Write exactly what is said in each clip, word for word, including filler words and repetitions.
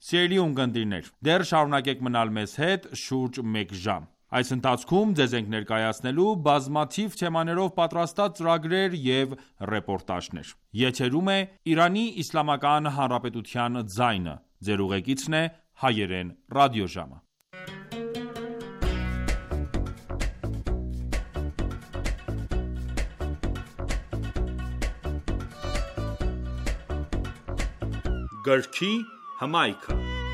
Սիրելի ունկնդիրներ, դեռ շարունակեք մնալ մեզ հետ շուրջ մեկ ժամ։ Այս ընթացքում ձեզ ենք ներկայացնելու բազմաթիվ թեմաներով պատրաստած ծրագրեր և ռեպորտաժներ։ Եթերում է Իրանի Իսլամական Հանրապետության ձայնը։ Ձեր ուղեկիցն է Հայերեն ռադիոժամը։ Գրքի հմայքը։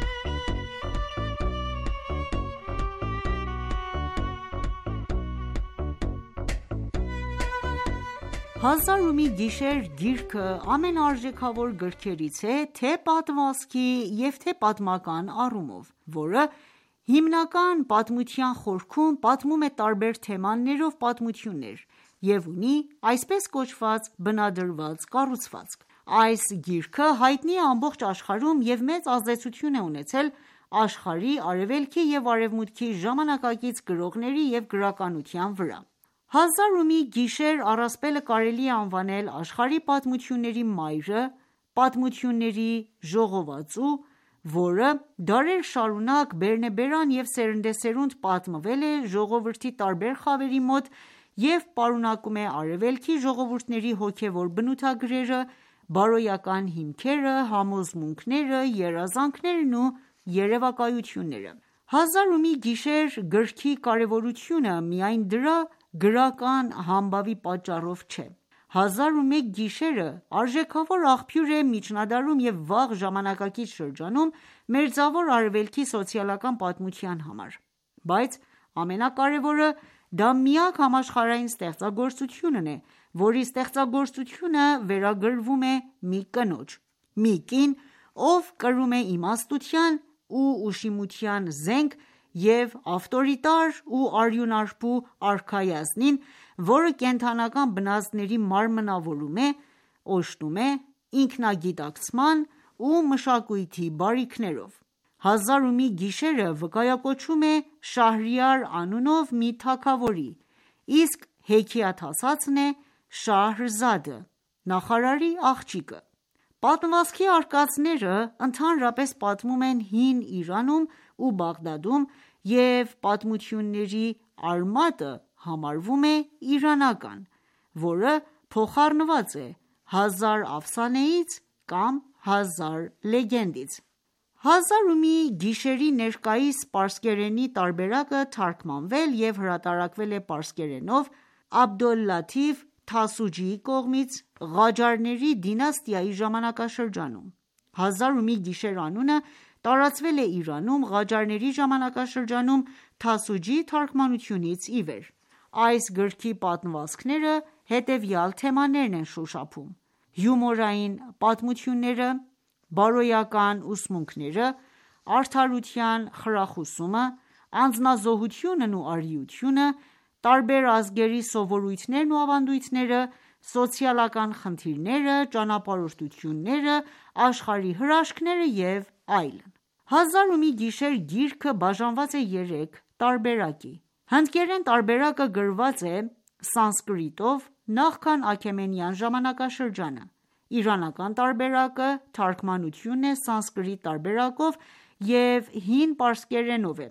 Հազար ու մի գիշեր գիրքը ամենաարժեքավոր գրքերից է թե պատմվածքի և թե պատմական առումով, որը հիմնական պատմության խորքում պատմում է տարբեր թեմաներով պատմություններ և ունի այսպես կոչված բնադրված կառուցվածք։ Այս գիրքը հայտնի է ամբողջ աշխարհում և մեծ ազդեցություն է ունեցել աշխարհի արևելքի և արևմուտքի ժամանակակից գրողների և գրականության վրա։ Հազար ու մի գիշեր առասպելը կարելի է անվանել աշխարհի պատմությունների մայրը, պատմությունների ժողովածու, որը դարեր շարունակ բերնեբերան և սերնդեսերունդ պատմվել է ժողովրդի տարբեր խավերի մոտ և պարունակում է արևելքի ժողովուրդների հոգևոր բնութագրերը, բարոյական հիմքերը, համոզմունքները, երազանքներն ու երևակայությունները։ Հազար ու մի գիշեր գրքի կարևորությունը միայն դրա գրական համբավի պատճառով չէ։ Հազար ու մեկ գիշերը արժեքավոր աղբյուր է միջնադարում և վաղ ժամանակակից շրջանում Մերձավոր Արևելքի սոցիալական պատմության համար, բայց ամենակարևորը դա միակ համաշխարհային ստեղծագործությունն է, որի ստեղծագործությունը վերագրվում է մի կնոջ, մի կին, ով կրում է իմաստության ու ուշիմության զենք և ավտորիտար ու արյունարբու արքայազնին, որը կենդանական բնազդների մարմնավորում է, օժտում է ինքնագիտակցման ու մշակույթի բարիքներով։ Հազար ու մի գիշերը վկայակոչում է Շահրիար անունով մի թագավորի, իսկ հեքիաթասացն է Շահրզադը, նախարարի աղջիկը։ Պատմվածքի արկածները ընդհանրապես պատմում են հին Իրանում ու Բաղդադում, և պատմությունների արմատը համարվում է իրանական, որը փոխառնված է հազար աֆսանեից կամ հազար լեգենդից։ Հազար ու մի գիշերի ներկայիս պարսկերենի տարբերակը թարգմանվել և հրատարակվել է պարսկերենով Աբդոլլաթիֆ Թասուջիի կողմից Ղաջարների դինաստիայի ժամանակաշրջանում։ Հազար ու մի գիշեր անունը տարածվել է Իրանում Ղաջարների ժամանակաշրջանում Թասուջիի թարգմանությունից ի վեր։ Այս գրքի պատմվածքները հետևյալ թեմաներն են շոշափում՝ հյումորային պատմությունները, բարոյական ուսմունքները, արդարության խրախուսումը, անձնազոհությունն ու արիությունը, տարբեր ազգերի սովորույթներն ու ավանդույթները, սոցիալական խնդիրները, ճանապարհորդությունները, աշխարհի հրաշքները և այլն։ Հազար ու մի գիշեր գիրքը բաժանված է երեք տարբերակի։ Հնդկերեն տարբերակը գրված է սանսկրիտով նախքան Աքեմենյան ժամանակաշրջանը, իրանական տարբերակը թարգմանությունն է սանսկրիտ տարբերակով և հին պարսկերենով է,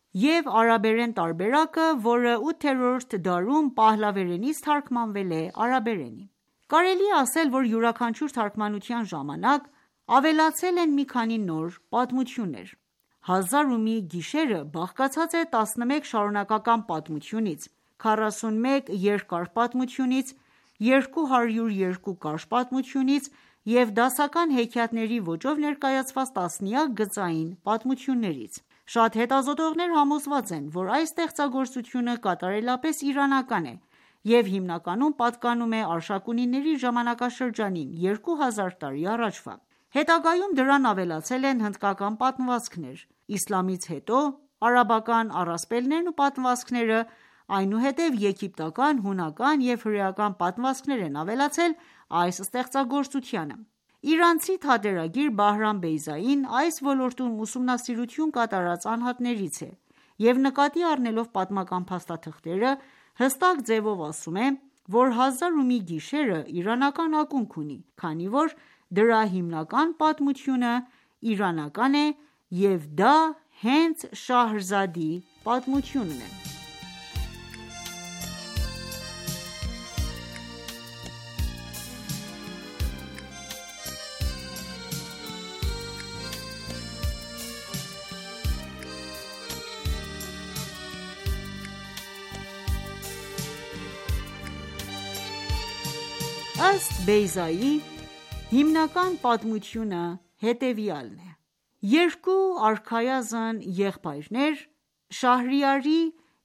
և արաբերեն տարբերակը, որը ութերորդ դարում Փահլավերենից թարգմանվել է արաբերենի։ Կարելի է ասել, որ յուրաքանչյուր թարգմանության ժամանակ ավելացել են մի քանի նոր պատմություններ։ Հազար ու մի գիշերը բաղկացած է տասնմեկ շարունակական պատմությունից, քառասունմեկ երկար պատմությունից, երկու հարյուր երկու կարճ պատմությունից և դասական հեքիաթների ոճով ներկայացված տասնյակ գծային պատմություններից։ Շատ հետազոտողներ համոզված են, որ այս ստեղծագործությունը կատարելապես իրանական է և հիմնականում պատկանում է Արշակունիների ժամանակաշրջանին երկու հազար տարի առաջվա։ Հետագայում դրան ավելացել են հնդկական պատմվածքներ, իսլամից հետո արաբական առասպելներն ու պատմվածքները, այնուհետև եգիպտական, հունական և հրեական պատմվածքներ են ավելացել այս ստեղծագործությանը։ Իրանցի թատերագիր Բահրամ Բեյզային այս ոլորտում ուսումնասիրություն կատարած անհատներից է և նկատի առնելով պատմական փաստաթղթերը, հստակ ձևով ասում է, որ Հազար ու մի գիշերը իրանական ակունք ունի, քանի որ դրա հիմնական պատմությունը իրանական է և դա հենց Շահրզադի պատմությունն է։ Ըստ Բեյզայի, հիմնական պատմությունը հետևյալն է. Երկու արքայազն եղբայրներ՝ Շահրիարի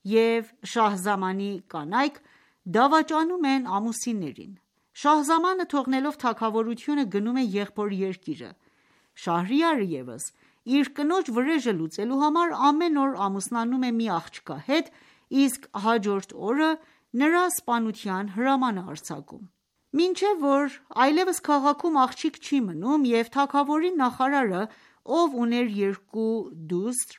և Շահզամանի կանայք, դավաճանում են ամուսիններին։ Շահզամանը թողնելով թագավորությունը գնում է եղբոր երկիրը։ Շահրիարը ևս իր կնոջ վրեժը լուծելու համար ամեն օր ամուսնանում է մի աղջկա հետ, իսկ հաջորդ օրը նրա սպանության հրաման է արձակում։ Մինչև որ այլևս քաղաքում աղջիկ չի մնում, և թագավորի նախարարը, ով ուներ երկու դուստր՝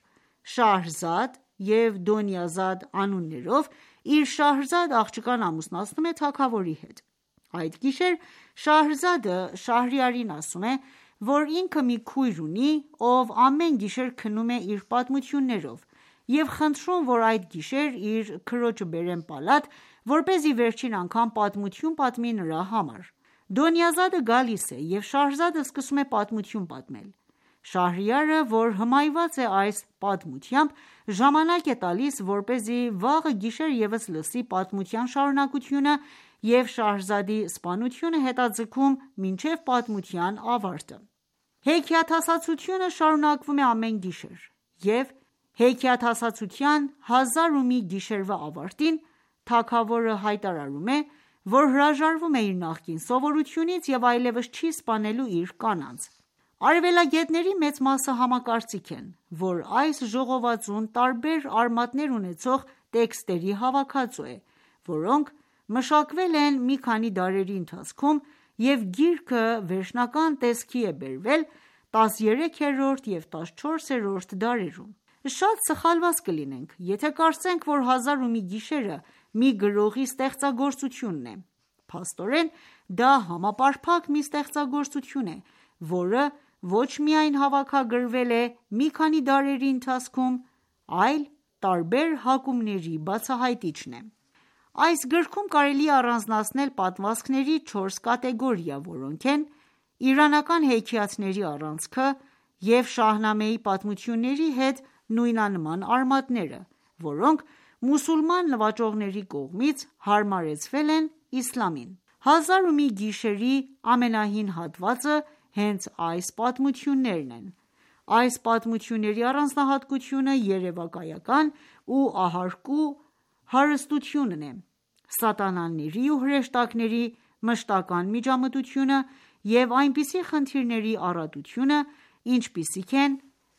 Շահրզադ և Դոնյազադ անուններով, իր Շահրզադ աղջկան ամուսնացնում է թագավորի հետ։ Այդ գիշեր Շահրզադը Շահրիարին ասում է, որ ինքը մի քույր ունի, ով ամեն գիշեր քնում է իր պատմություններով, և խնդրում, որ այդ գիշեր իր քրոջը բերեն պալատ, որպեսզի վերջին անգամ պատմություն պատմի նրա համար։ Դոնյազադը գալիս է, և Շահրզադը սկսում է պատմություն պատմել։ Շահրիարը, որ հմայված է այս պատմությամբ, ժամանակ է տալիս, որպեսզի վաղը գիշեր ևս լսի պատմության շարունակությունը, և Շահրզադի սպանությունը հետաձգում մինչև պատմության ավարտը։ Հեքիաթասացությունը շարունակվում է ամեն գիշեր, և հեքիաթասացության հազար ու մի գիշերվա ավարտին թագավորը հայտարարում է, որ հրաժարվում է իր նախկին սովորությունից և այլևս չի սպանելու իր կանանց։ Արևելագետների մեծ մասը համակարծիք են, որ այս ժողովածուն տարբեր արմատներ ունեցող տեքստերի հավաքածու է, որոնք մշակվել են մի քանի դարերի ընթացքում, և գիրքը վերջնական տեսքի է բերվել տասներեքերորդ և տասնչորսերորդ դարերում։ Շատ սխալված կլինենք, եթե կարծենք, որ «Հազար ու մի գիշեր»-ը մի գրողի ստեղծագործությունն է։ Փաստորեն, դա համապարփակ մի ստեղծագործություն է, որը ոչ միայն հավաքագրվել է մի քանի դարերի ընթացքում, այլ տարբեր հակումների բացահայտիչն է։ Այս գրքում կարելի է առանձնացնել պատմվածքների չորս կատեգորիա, որոնք են՝ իրանական հեքիաթների առանցքը և Շահնամեի պատմությունների հետ նույնանման արմատները, որոնք մուսուլման նվաճողների կողմից հարմարեցվել են իսլամին։ «Հազար ու մի գիշեր»-ի ամենահին հատվածը հենց այս պատմություններն են։ Այս պատմությունների առանձնահատկությունը երևակայական ու ահարկու հարստությունն է, սատանաների ու հրեշտակների մշտական միջամտությունը և այնպիսի խնդիրների առատությունը, ինչպիսիք են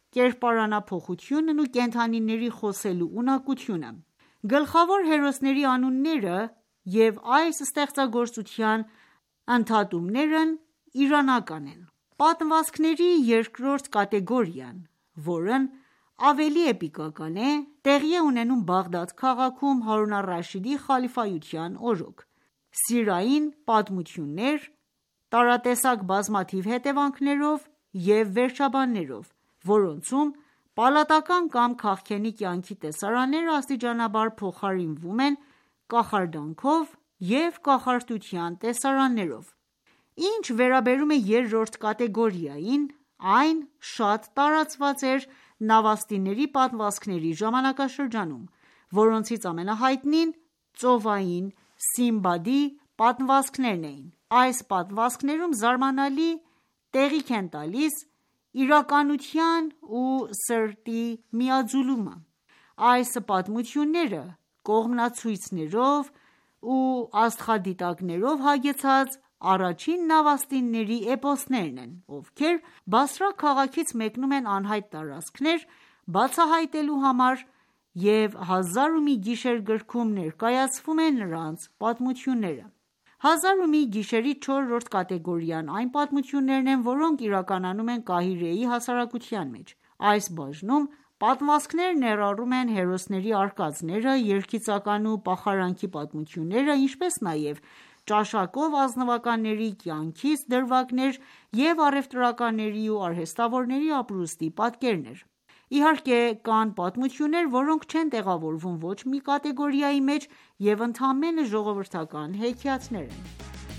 կերպարանափոխությունն ու կենդանիների խոսելու ունակությունը։ Գլխավոր հերոսների անունները և այս ստեղծագործության ընդհատումներն իրանական են։ Պատմվածքների երկրորդ կատեգորիան, որն ավելի էպիկական է, տեղի է ունենում Բաղդադ քաղաքում Հարուն ալ-Ռաշիդի խալիֆայության օրոք։ Սիրային պատմություններ՝ տարատեսակ բազմաթիվ հետևանքներով և վերջաբաններով, որոնցում պալատական կամ քաղցկենի կյանքի տեսարանները աստիճանաբար փոխարինվում են կախարդանքով և կախարդության տեսարաններով։ Ինչ վերաբերում է երրորդ կատեգորիային, այն շատ տարածված էր նավաստիների պատմվածքների ժամանակաշրջանում, որոնցից ամենահայտնին ծովային Սինբադի պատմվածքներն էին։ Այս պատմվածքներում զարմանալի տեղիք են տալիս իրականության ու սրտի միաձուլումը։ Այս պատմությունները կողմնացույցներով ու աստղադիտակներով հագեցած առաջին նավաստիների էպոսներն են, ովքեր Բասրա քաղաքից մեկնում են անհայտ տարածքներ բացահայտելու համար, և «Հազար ու մի գիշեր» գրքում ներկայացվում են նրանց պատմությունները։ «Հազար ու մի գիշեր»-ի չորրորդ կատեգորիան այն պատմություններն են, որոնք իրականանում են Կահիրեի հասարակության մեջ։ Այս բաժնում պատմվածքներ ներառում են հերոսների արկածները, երգիծական ու պախարանքի պատմությունները, ինչպես նաև ճաշակով ազնվականների կյանքից դրվագներ և առևտրականների ու արհեստավորների ապրուստի պատկերներ։ Իհարկե, կան պատմություններ, որոնք չեն տեղավորվում ոչ մի կատեգորիայի մեջ և ընդամենը ժողովրդական հեքիաթներ են։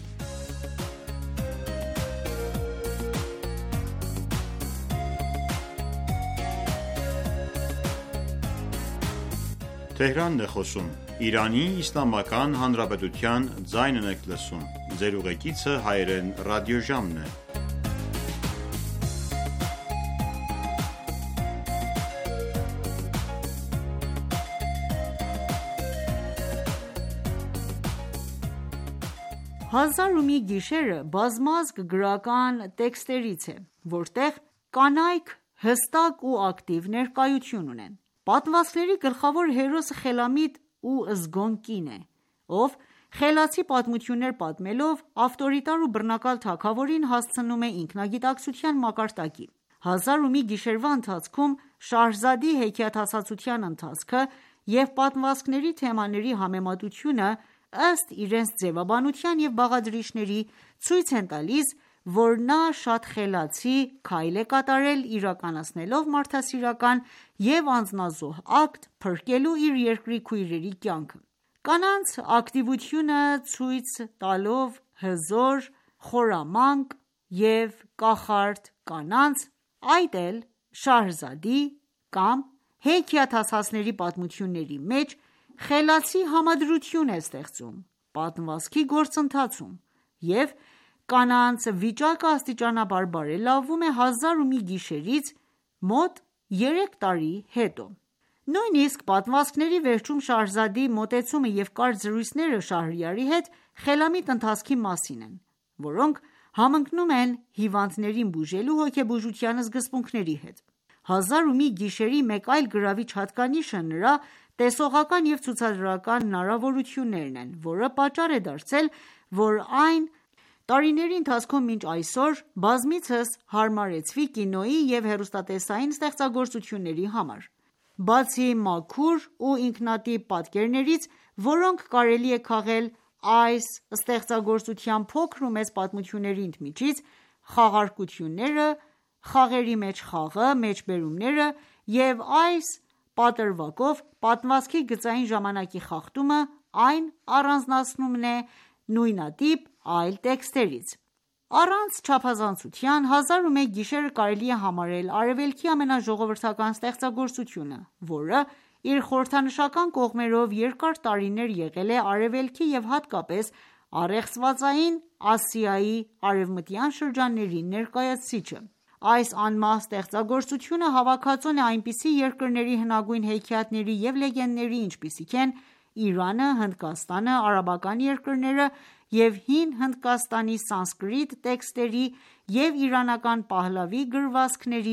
«Հազար ու մի գիշեր»-ը բազմազգ գրական տեքստերից է, որտեղ կանայք հստակ ու ակտիվ ներկայություն ունեն։ Պատմվածքների գլխավոր հերոսը խելամիտ ու զգոն կին է, ով խելացի պատմություններ պատմելով, ավտորիտար ու բռնակալ թագավորին հասցնում է ինքնագիտակցության մակարդակի։ «Հազար ու մի գիշերվա» ընթացքում Շահրզադի հեքիաթասացության ընթացքը և պատմվածքների թեմաների համեմատությունը ըստ իրենց ձևաբանության և բաղադրիչների ցույց են տալիս, որ նա շատ խելացի քայլ է կատարել իրականացնելով մարդասիրական և անձնազոհ ակտ՝ փրկելու իր երկրի քույրերի կյանքը։ Կանանց ակտիվությունը ցույց տալով հզոր, խորամանկ և կախարդ կանանց, այդ էլ Շահրզադի կամ հեքիաթասացների պատմությունների մեջ խելացի համադրություն է ստեղծում պատմվածքի գործընթացում, և կանանց վիճակը աստիճանաբար բարելավում է «Հազար ու մի գիշեր»-ից մոտ երեք տարի հետո։ Նույնիսկ պատմվածքների վերջում Շահրզադի մոտեցումը և կարճ զրույցները Շահրյարի հետ խելամիտ ընթացքի մասին են, որոնք համընկնում են հիվանդներին բուժելու հոգեբուժության սկզբունքների հետ։ «Հազար ու մի գիշեր»-ի մեկ այլ գրավիչ հատկանիշը նրա տեսողական և ցուցադրական հնարավորություններն են, որը պատճառ է դարձել, որ այն տարիների ընթացքում մինչ այսօր բազմիցս հարմարեցվի կինոյի և հեռուստատեսային ստեղծագործությունների համար։ Բացի մաքուր ու ինքնատիպ պատկերներից, որոնք կարելի է քաղել այս ստեղծագործության փոքր ու մեծ պատմությունների ընդմիջից, խաղարկությունները, խաղերի մեջ խաղը, մեջբերումները և այս պատրվակով պատմվածքի գծային ժամանակի խախտումը այն առանձնացնում է նույնատիպ այլ տեքստերից։ Առանց չափազանցության, «Հազար ու մեկ գիշեր»-ը կարելի է համարել Արևելքի ամենաժողովրդական ստեղծագործությունը, որը իր խորհրդանշական կողմերով երկար տարիներ եղել է Արևելքի և հատկապես Առեղծվածային Ասիայի արևմտյան շրջանների ներկայացուցիչը։ Այս անմահ ստեղծագործությունը հավաքածուն է այնպիսի երկրների հնագույն հեքիաթների և լեգենդների, ինչպիսիք են Իրանը, Հնդկաստանը, արաբական երկրները և հին Հնդկաստանի սանսկրիտ տեքստերի և իրանական Փահլավի գրվածքների,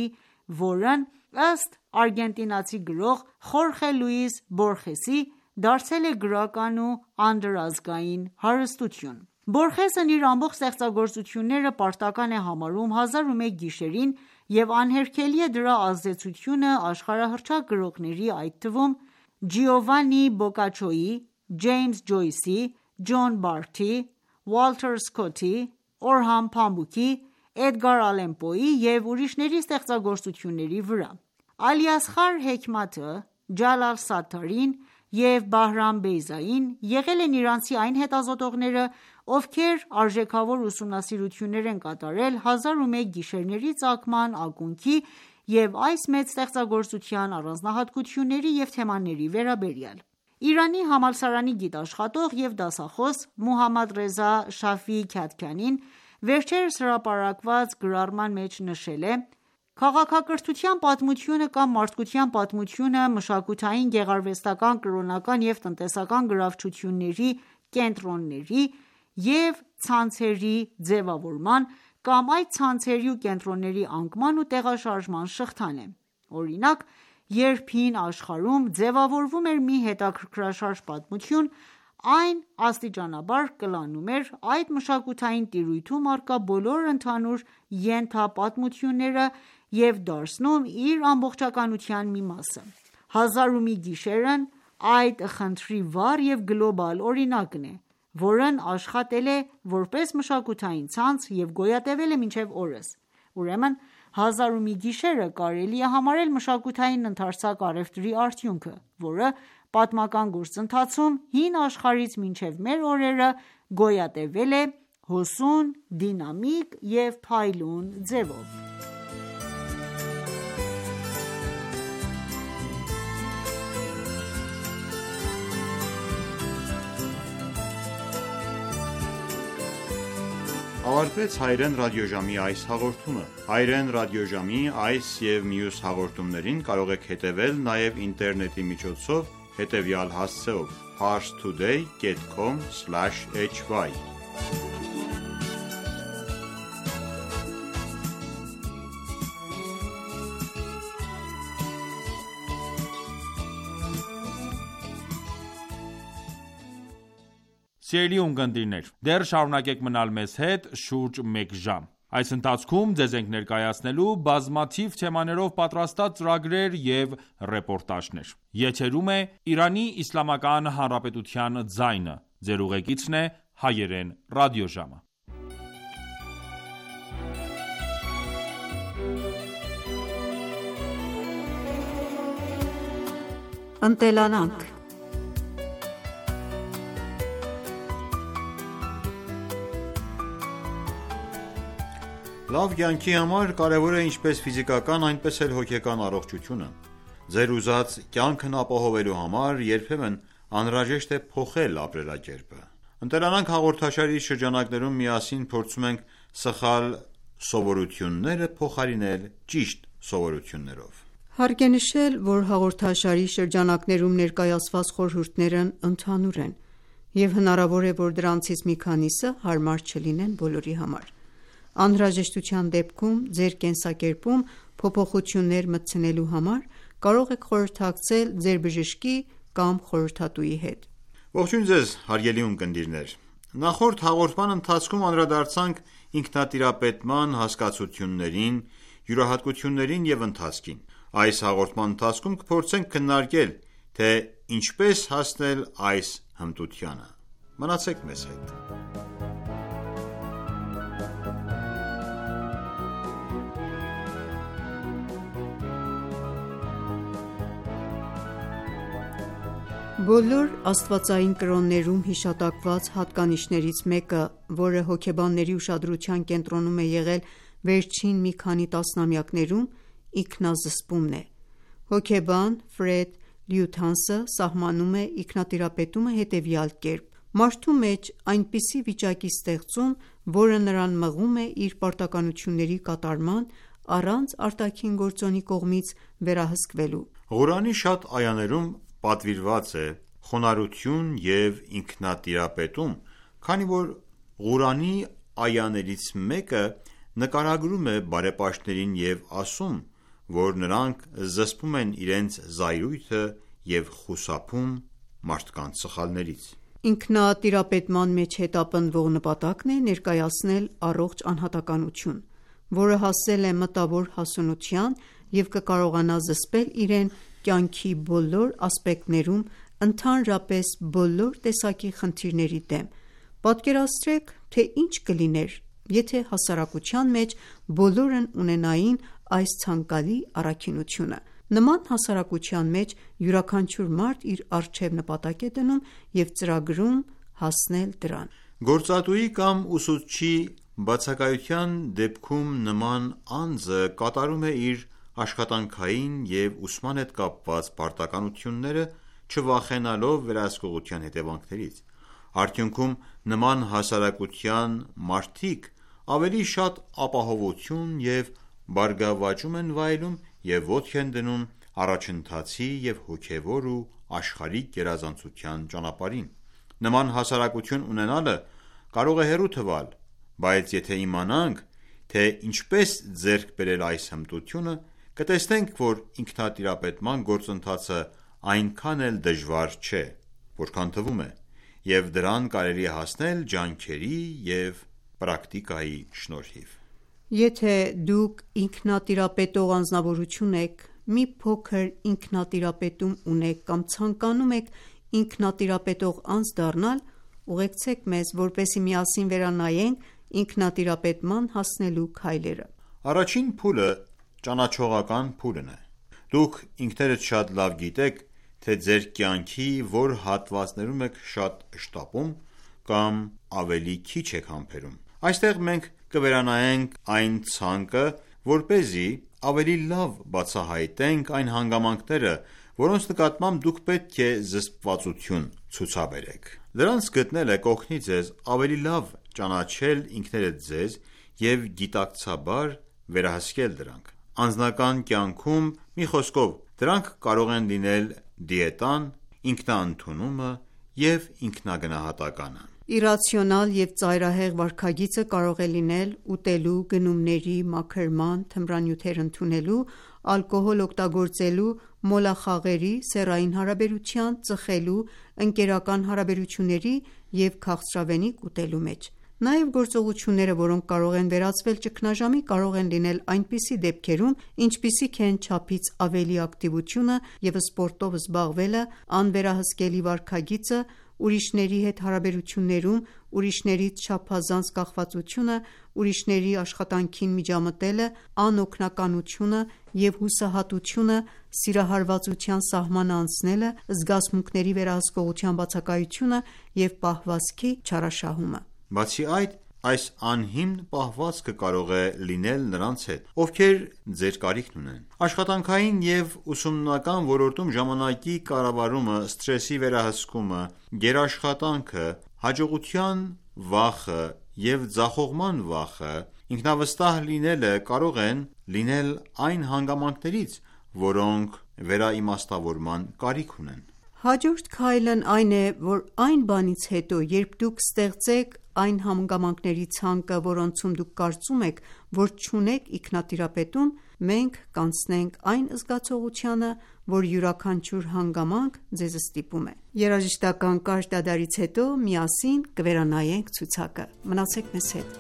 որն ըստ արգենտինացի գրող Խորխե Լուիս Բորխեսի, դարձել է գրական ու անդրազգային հարստություն։ Բորխեսն իր ամբողջ ստեղծագործությունները պարտական է համարում «Հազար ու մեկ գիշեր»-ին և անհերքելի է դրա ազդեցությունը աշխարհահռչակ գրողների, այդ թվում Ջիովանի Բոկաչոյի, Ջեյմս Ջոյսի, Ջոն Բարթի, Ուոլթեր Սքոթի, Օրհան Փամբուքի, Էդգար Ալեն Պոյի և ուրիշների ստեղծագործությունների վրա։ Ալիասղար Հեքմաթը, Ջալալ Սաթարին և Բահրամ Բեյզային եղել են իրանցի այն հետազոտողները, ովքեր արժեքավոր ուսումնասիրություններ են կատարել «Հազար ու մեկ գիշեր»-ների ծագման ակունքի և այս մեծ ստեղծագործության առանձնահատկությունների և թեմաների վերաբերյալ։ Իրանի համալսարանի գիտաշխատող և դասախոս Մոհամմադ Ռեզա Շաֆիի Քյաթքյանին վերջերս հրապարակված գրառման մեջ նշել է.«Քաղաքակրթության պատմությունը կամ մարդկության պատմությունը մշակութային, գեղարվեստական, կրոնական և տնտեսական գրավչությունների կենտրոնների և ցանցերի ձևավորման կամ այդ ցանցերի ու կենտրոնների անկման ու տեղաշարժման շղթան է։ Օրինակ, երբ հին աշխարհում ձևավորվում էր մի հետաքրքրաշարժ պատմություն, այն աստիճանաբար կլանում էր այդ մշակութային տիրույթում առկա բոլոր ընդհանուր ենթապատմությունները և դարձնում իր ամբողջականության մի մասը։ «Հազար ու մի գիշեր»-ն այդ խնդրի վառ և գլոբալ օրինակն է, որն աշխատել է որպես մշակութային ցանց և գոյատևել է մինչև օրս: Ուրեմն «Հազար ու մի գիշեր»-ը կարելի է համարել մշակութային ընդարձակ առևտրի արդյունքը, որը պատմական գործընթացում հին աշխարհից մինչև մեր օրերը գոյատևել է հոսուն, դինամիկ և փայլուն ձևով: Ավարտվեց հայերեն ռադիոժամի այս հաղորդումը: Հայերեն ռադիոժամի այս և մյուս հաղորդումներին կարող եք հետևել նաև ինտերնետի միջոցով հետևյալ հասցեով՝ parstoday dot com slash h y: Սիրելի ունկնդիրներ, դեռ շարունակեք մնալ մեզ հետ շուրջ մեկ ժամ: Այս ընթացքում ձեզ ենք ներկայացնելու բազմաթիվ թեմաներով պատրաստած ծրագրեր և ռեպորտաժներ: Եթերում է «Իրանի Իսլամական Հանրապետության ձայնը»: Ձեր ուղեկիցն է Հայերեն ռադիոժամը: Ընտելանանք: Լավ կյանքի համար կարևոր է ինչպես ֆիզիկական, այնպես էլ հոգեկան առողջությունը: Ձեր ուզած կյանքն ապահովելու համար երբեմն անհրաժեշտ է փոխել ապրելակերպը: «Ընտելանանք» հաղորդաշարի շրջանակներում միասին փորձում ենք սխալ սովորությունները փոխարինել ճիշտ սովորություններով: Հարկ է նշել, որ հաղորդաշարի շրջանակներում ներկայացված խորհուրդներն ընդհանուր են, և հնարավոր է, որ դրանցից մի քանիսը հարմար չլինեն բոլորի համար: Անհրաժեշտության դեպքում ձեր կենսակերպում փոփոխություններ մտցնելու համար կարող եք խորհրդակցել ձեր բժշկի կամ խորհրդատուի հետ: Ողջույն ձեզ հարգելի ունկնդիրներ: Նախորդ հաղորդման ընթացքում անդրադարձանք ինքնատիրապետման հասկացություններին, յուրահատկություններին և ընթացքին: Այս հաղորդման ընթացքում կփորձենք քննարկել, թե ինչպես հասնել այս հմտությանը: Մնացեք մեզ հետ: Բոլոր աստվածային կրոններում հիշատակված հատկանիշներից մեկը, որը հոգեբանների ուշադրության կենտրոնում է եղել վերջին մի քանի տասնամյակներում, ինքնազսպումն է: Հոգեբան Ֆրեդ Լյութանսը սահմանում է ինքնատիրապետումը հետևյալ կերպ. «Մարդու մեջ այնպիսի վիճակի ստեղծում, որը նրան մղում է իր պարտականությունների կատարման առանց արտաքին գործոնի կողմից վերահսկվելու»: Ղուրանի շատ այաներում պատվիրված է խոնարհություն և ինքնատիրապետում, քանի որ Ղուրանի այաներից մեկը նկարագրում է բարեպաշտներին և ասում, որ նրանք զսպում են իրենց զայրույթը և խուսափում մարդկանց սխալներից: Ինքնատիրապետման մեջ հետապնդվող նպատակն է ներկայացնել առողջ անհատականություն, որը հասել է մտավոր հասունության և կկարողանա զսպել իրեն կյանքի բոլոր ասպեկտներում ընդհանրապես բոլոր տեսակի խնդիրների դեմ: Պատկերացրեք, թե ինչ կլիներ, եթե հասարակության մեջ բոլորն ունենային այս ցանկալի առաքինությունը: Նման հասարակության մեջ յուրաքանչյուր մարդ իր առջև նպատակ է դնում և ծրագրում հասնել դրան: Գործատուի կամ ուսուցչի բացակայության դեպքում նման անձը կատարում է իր աշխատանքային և ուսման հետ կապված պարտականությունները, չվախենալով վերահսկողության հետևանքներից: Արդյունքում նման հասարակության մարդիկ ավելի շատ ապահովություն և բարգավաճում են վայելում և ոտք են դնում առաջընթացի և հոգևոր ու աշխարհիկ գերազանցության ճանապարհին: Նման հասարակություն ունենալը կարող է հեռու թվալ, բայց եթե իմանանք, թե ինչպես ձեռք բերել այս հմտությունը, կտեսնենք, որ ինքնատիրապետման գործընթացը այնքան էլ դժվար չէ, որքան թվում է, և դրան կարելի է հասնել ջանքերի և պրակտիկայի շնորհիվ: Եթե դուք ինքնատիրապետող անձնավորություն եք, մի փոքր ինքնատիրապետում ունեք կամ ցանկանում եք ինքնատիրապետող անձ դառնալ, ուղեկցեք մեզ, որպեսզի միասին վերանայենք ինքնատիրապետման հասնելու քայլերը։ Առաջին փուլը ճանաչողական փուլն է։ Դուք ինքներդ շատ լավ գիտեք, թե ձեր կյանքի որ հատվածներում եք շատ շտապում կամ ավելի քիչ եք համբերում։ Այստեղ մենք կվերանայենք այն ցանկը, որպեսզի ավելի լավ բացահայտենք այն հանգամանքները, որոնց նկատմամբ դուք պետք է զսպվածություն ցուցաբերեք։ Դրանց գտնելը կօգնի ձեզ ավելի լավ ճանաչել ինքներդ ձեզ և գիտակցաբար վերահսկել դրանք։ Անձնական կյանքում, մի խոսքով, դրանք կարող են լինել դիետան, ինքնաընդունումը և ինքնագնահատականը։ Իռացիոնալ և ծայրահեղ վարքագիծը կարող է լինել ուտելու, գնումների, մաքրման, թմրանյութեր ընդունելու, ալկոհոլ օգտագործելու, մոլախաղերի, սեռային հարաբերության, ծխելու, ընկերական հարաբերությունների և քաղցրավենիք ուտելու մեջ։ Նաև գործողությունները, որոնք կարող են վերածվել ճգնաժամի, կարող են լինել այնպիսի դեպքերում, ինչպիսիք են չափից ավելի ակտիվությունը և սպորտով զբաղվելը, անվերահսկելի վարքագիծը, ուրիշների հետ հարաբերություններում ուրիշներից չափազանց կախվածությունը, ուրիշների աշխատանքին միջամտելը, անօգնականությունը և հուսահատությունը, սիրահարվածության սահմանը անցնելը, զգացմունքների վերահսկողության բացակայությունը և պահվածքի չարաշահումը։ Բացի այդ, այս անհիմն պահվածքը կարող է լինել նրանց հետ, ովքեր ձեր կարիքն ունեն։ Աշխատանքային և ուսումնական ոլորտում ժամանակի կառավարումը, սթրեսի վերահսկումը, գերաշխատանքը, հաջողության վախը և ձախողման վախը, ինքնավստահ լինելը կարող են լինել այն հանգամանքներից, որոնք վերաիմաստավորման կարիք ունեն։ Հաջորդ քայլն այն է, որ այն բանից հետո, երբ դուք ստեղծեք այն հանգամանքների ցանկը, որոնցում դուք կարծում եք, որ չունեք ինքնատիրապետում, մենք կանցնենք այն զգացողությանը, որ յուրաքանչյուր հանգամանք ձեզ ստիպում է։ Երաժշտական կարճ դադարից հետո միասին կվերանայենք ցուցակը։ Մնացեք մեզ հետ։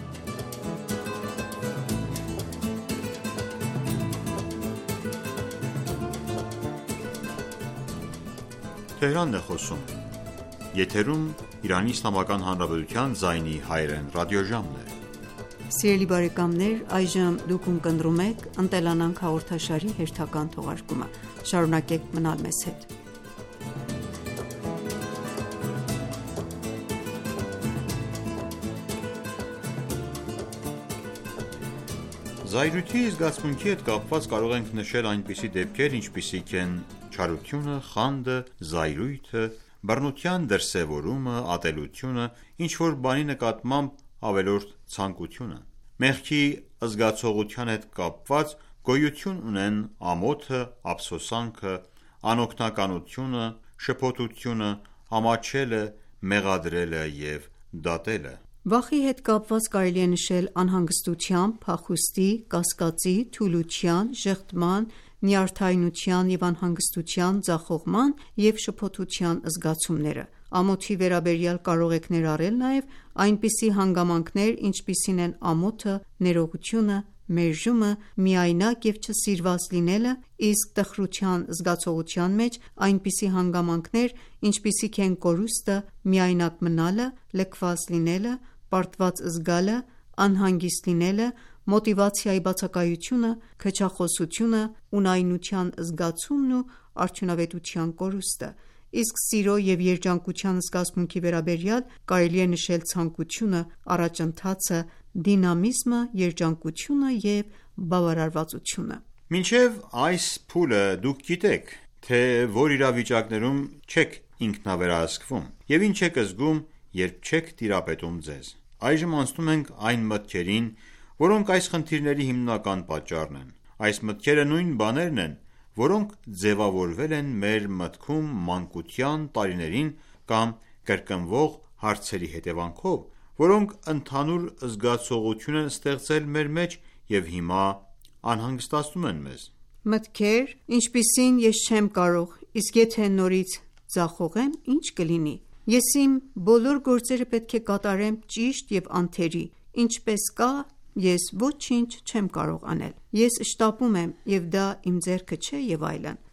Զայրույթի զգացմունքի հետ կապված կարող ենք նշել այնպիսի դեպքեր, ինչպիսիք են չարությունը, խանդը, զայրույթը, բռնության դրսևորումը, ատելությունը, ինչ-որ բանի նկատմամբ ավելորդ ցանկությունը։ Մեղքի զգացողության հետ կապված գոյություն ունեն ամոթը, ափսոսանքը, անօգնականությունը, շփոթությունը, ամաչելը, մեղադրելը և դատելը։ Վախի հետ կապված կարելի է նշել անհանգստության, փախուստի, կասկածի, թուլության, ժխտման, նյարդայնության և անհանգստության, ձախողման և շփոթության զգացումները։ Ամոթի վերաբերյալ կարող եք ներառել նաև այնպիսի հանգամանքներ, ինչպիսին են ամոթը, ներողությունը, մերժումը, միայնակ և չսիրված լինելը, իսկ տխրության զգացողության մեջ այնպիսի հանգամանքներ, ինչպիսիք են կորուստը, միայնակ մնալը, լքված լինելը, պարտված զգալը, անհանգիստ լինելը, մոտիվացիայի բացակայությունը, քչախոսությունը, ունայնության զգացումն ու արդյունավետության կորուստը։ Իսկ սիրո և երջանկության զգացմունքի վերաբերյալ կարելի է նշել ցանկությունը, առաջընթացը, դինամիզմը, երջանկությունը և բավարարվածությունը։ Մինչև այս փուլը դուք գիտեք, թե որ իրավիճակներում չեք ինքնավերահսկվում և ինչ եք զգում, երբ չեք տիրապետում ձեզ։ Այժմ անցնում ենք այն մտքերին, որոնք այս խնդիրների հիմնական պատճառն են։ Այս մտքերը նույն բաներն են, որոնք ձևավորվել են մեր մտքում մանկության տարիներին կամ կրկնվող հարցերի հետևանքով, որոնք ընդհանուր զգացողություն են ստեղծել մեր մեջ և հիմա անհանգստացնում են մեզ։ Մտքեր, ինչպիսին ես չեմ կարող, իսկ եթե նորից ձախողեմ, ինչ կլինի։ Ես իմ բոլոր գործերը պետք է կատարեմ ճիշտ և անթերի, ինչպես կա, ես ոչինչ չեմ կարող անել։ Ես շտապում եմ, և դա իմ ձեռքը չէ և այլն։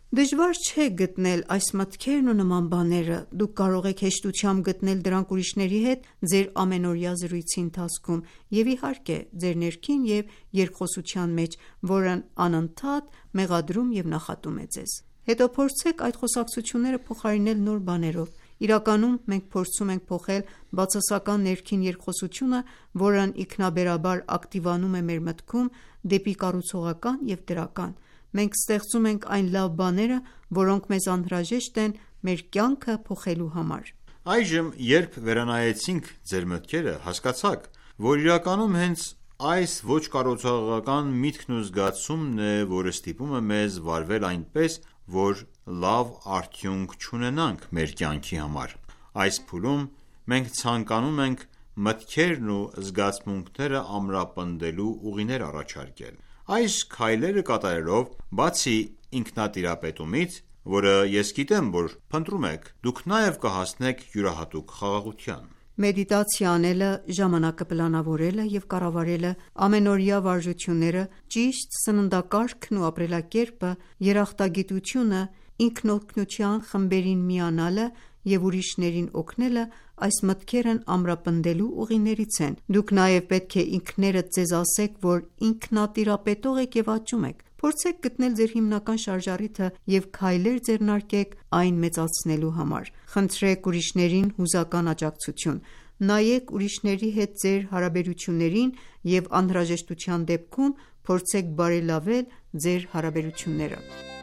Դժվար չէ գտնել այս մտքերն ու նման բաները, դուք կարող եք հեշտությամբ գտնել դրանք ուրիշների հետ ձեր ամենօրյա զրույցի ընթացքում և իհարկե ձեր ներքին և երկխոսության մեջ, որն անընդհատ մեղադրում և նախատում է ձեզ: Հետո փորձեք այդ խոսակցությունները փոխարինել նոր բաներով: Իրականում մենք փորձում ենք փոխել բացասական ներքին երկխոսությունը, որն ինքնաբերաբար ակտիվանում է մեր մտքում, դեպի կառուցողական և դրական: Մենք ստեղծում ենք այն լավ բաները, որոնք մեզ անհրաժեշտ են մեր կյանքը փոխելու համար: Այժմ, երբ վերանայեցինք ձեր մտքերը, հասկացաք, որ իրականում հենց այս ոչ կառուցողական միտքն ու զգացումն է, որը ստիպում է մեզ վարվել այնպես, որ լավ արդյունք չունենանք մեր կյանքի համար: Այս փուլում մենք ցանկանում ենք մտքերն ու զգացմունքները ամրապնդելու ուղիներ առաջարկել: Այս քայլերը կատարելով, բացի ինքնատիրապետումից, որը ես գիտեմ, որ փնտրում եք, դուք նաև կհասնեք յուրահատուկ խաղաղության: Մեդիտացիա անելը, ժամանակը պլանավորելը և կառավարելը, ամենօրյա վարժությունները, ճիշտ սննդակարգն ու ապրելակերպը, երախտագիտությունը, ինքնօգնության խմբերին միանալը և ուրիշներին օգնելը այս մտքերն ամրապնդելու ուղիներից են: Դուք նաև պետք է ինքներդ ձեզ ասեք, որ ինքնատիրապետող եք և աճում եք: Փորձեք գտնել ձեր հիմնական շարժառիթը և քայլեր ձեռնարկեք այն մեծացնելու համար: Խնդրեք ուրիշներին հուզական աջակցություն: Նայեք ուրիշների հետ ձեր հարաբերություններին և անհրաժեշտության դեպքում փորձեք բարելավել ձեր հարաբերությունները: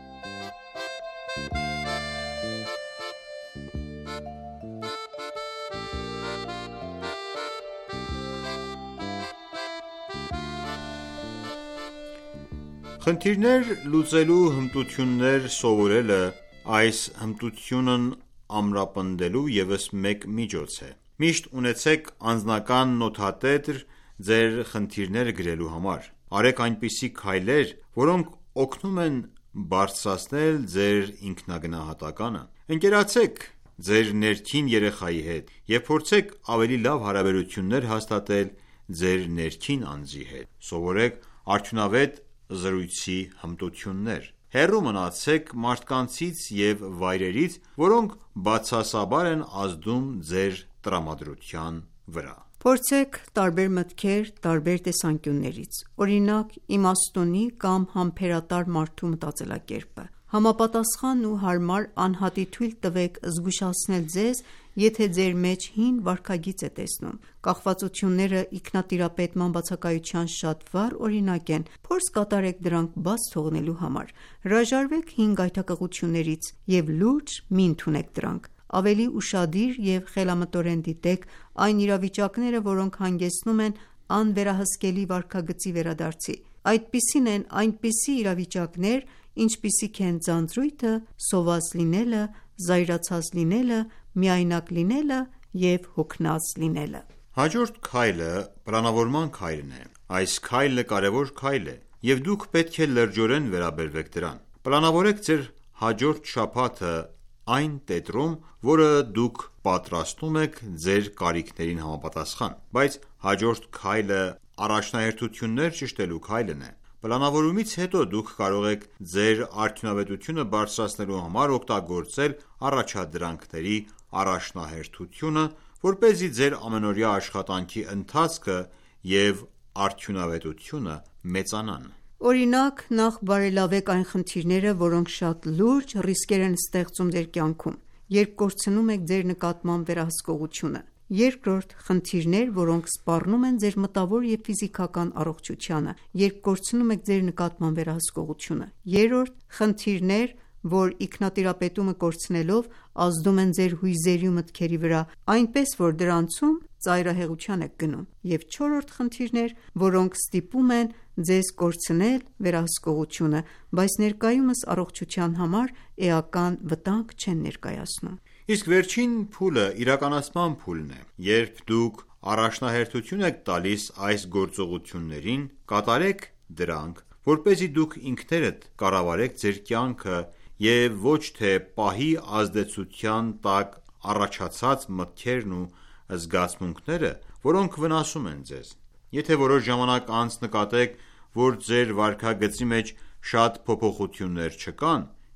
Խնդիրներ լուծելու հմտություններ սովորելը այս հմտությունն ամրապնդելու ևս մեկ միջոց է: Միշտ ունեցեք անձնական նոթատետր ձեր խնդիրները գրելու համար: Արեք այնպիսի քայլեր, որոնք օգնում են բարձրացնել ձեր ինքնագնահատականը: Ընկերացեք ձեր ներքին երեխայի հետ և փորձեք ավելի լավ հարաբերություններ հաստատել ձեր ներքին անձի հետ: Սովորեք արդյունավետ զրույցի հմտություններ: Հեռու մնացեք մարդկանցից և վայրերից, որոնք բացասաբար են ազդում ձեր տրամադրության վրա: Փորձեք տարբեր մտքեր տարբեր տեսանկյուններից: Օրինակ, իմաստունի կամ համբերատար մարդու մտածելակերպը: Համապատասխան ու հարմար անհատի թույլ տվեք զգուշացնել ձեզ, եթե ձեր մեջ հին վարքագիծ է տեսնում: Կախվածությունները ինքնատիրապետման բացակայության շատ վառ օրինակ են: Փորձ կատարեք դրանք բաց թողնելու համար: Հրաժարվեք հին գայթակղություններից և լուրջ մի ընդունեք դրանք: Ավելի ուշադիր և խելամտորեն դիտեք այն իրավիճակները, որոնք հանգեցնում են անվերահսկելի վարքագծի վերադարձի: Այդպիսին են այնպիսի իրավիճակներ, ինչպիսիք են ձանձրույթը, սոված լինելը, զայրացած լինելը, միայնակ լինելը և հոգնած լինելը: Հաջորդ քայլը պլանավորման քայլն է: Այս քայլը կարևոր քայլ է և դուք պետք է լրջորեն վերաբերվեք դրան: Պլանավորեք ձեր հաջորդ շաբաթը այն տետրում, որը դուք պատրաստում եք ձեր կարիքներին համապատասխան: Բայց հաջորդ քայլը առաջնահերթություններ ճշտելու քայլն է: Պլանավորումից հետո դուք կարող եք ձեր արդյունավետությունը բարձրացնելու համար օգտագործել առաջադրանքների առաջնահերթությունը, որպեսզի ձեր ամենօրյա աշխատանքի ընթացքը և արդյունավետությունը մեծանան: Օրինակ, նախ բարելավեք այն խնդիրները, որոնք շատ լուրջ ռիսկեր են ստեղծում ձեր կյանքում: Երբ կորցնում եք ձեր նկատմամբ վերահսկողությունը: Երկրորդ, խնդիրներ, որոնք սպառնում են ձեր մտավոր և ֆիզիկական առողջությանը: Երբ կորցնում եք ձեր նկատմամբ վերահսկողությունը: Երրորդ, խնդիրներ, որ ինքնատիրապետումը կորցնելով ազդում են ձեր հույզերի ու մտքերի վրա, այնպես որ դրանցում ծայրահեղության եք գնում: Եվ չորրորդ, խնդիրներ, որոնք ստիպում են ձեզ կորցնել վերահսկողությունը, բայց ներկայումս առողջության համար էական վտանգ չեն ներկայացնում: Իսկ վերջին փուլը իրականացման փուլն է: Երբ դուք առաջնահերթություն եք տալիս այս գործողություններին, կատարեք դրանք, որպեսզի դուք ինքներդ կառավարեք ձեր կյանքը և ոչ թե պահի ազդեցության տակ առաջացած մտքերն ու զգացմունքները, որոնք վնասում են ձեզ: Եթե որոշ ժամանակ անց նկատեք, որ ձեր վարքագծի մեջ շատ փոփոխություններ չկան,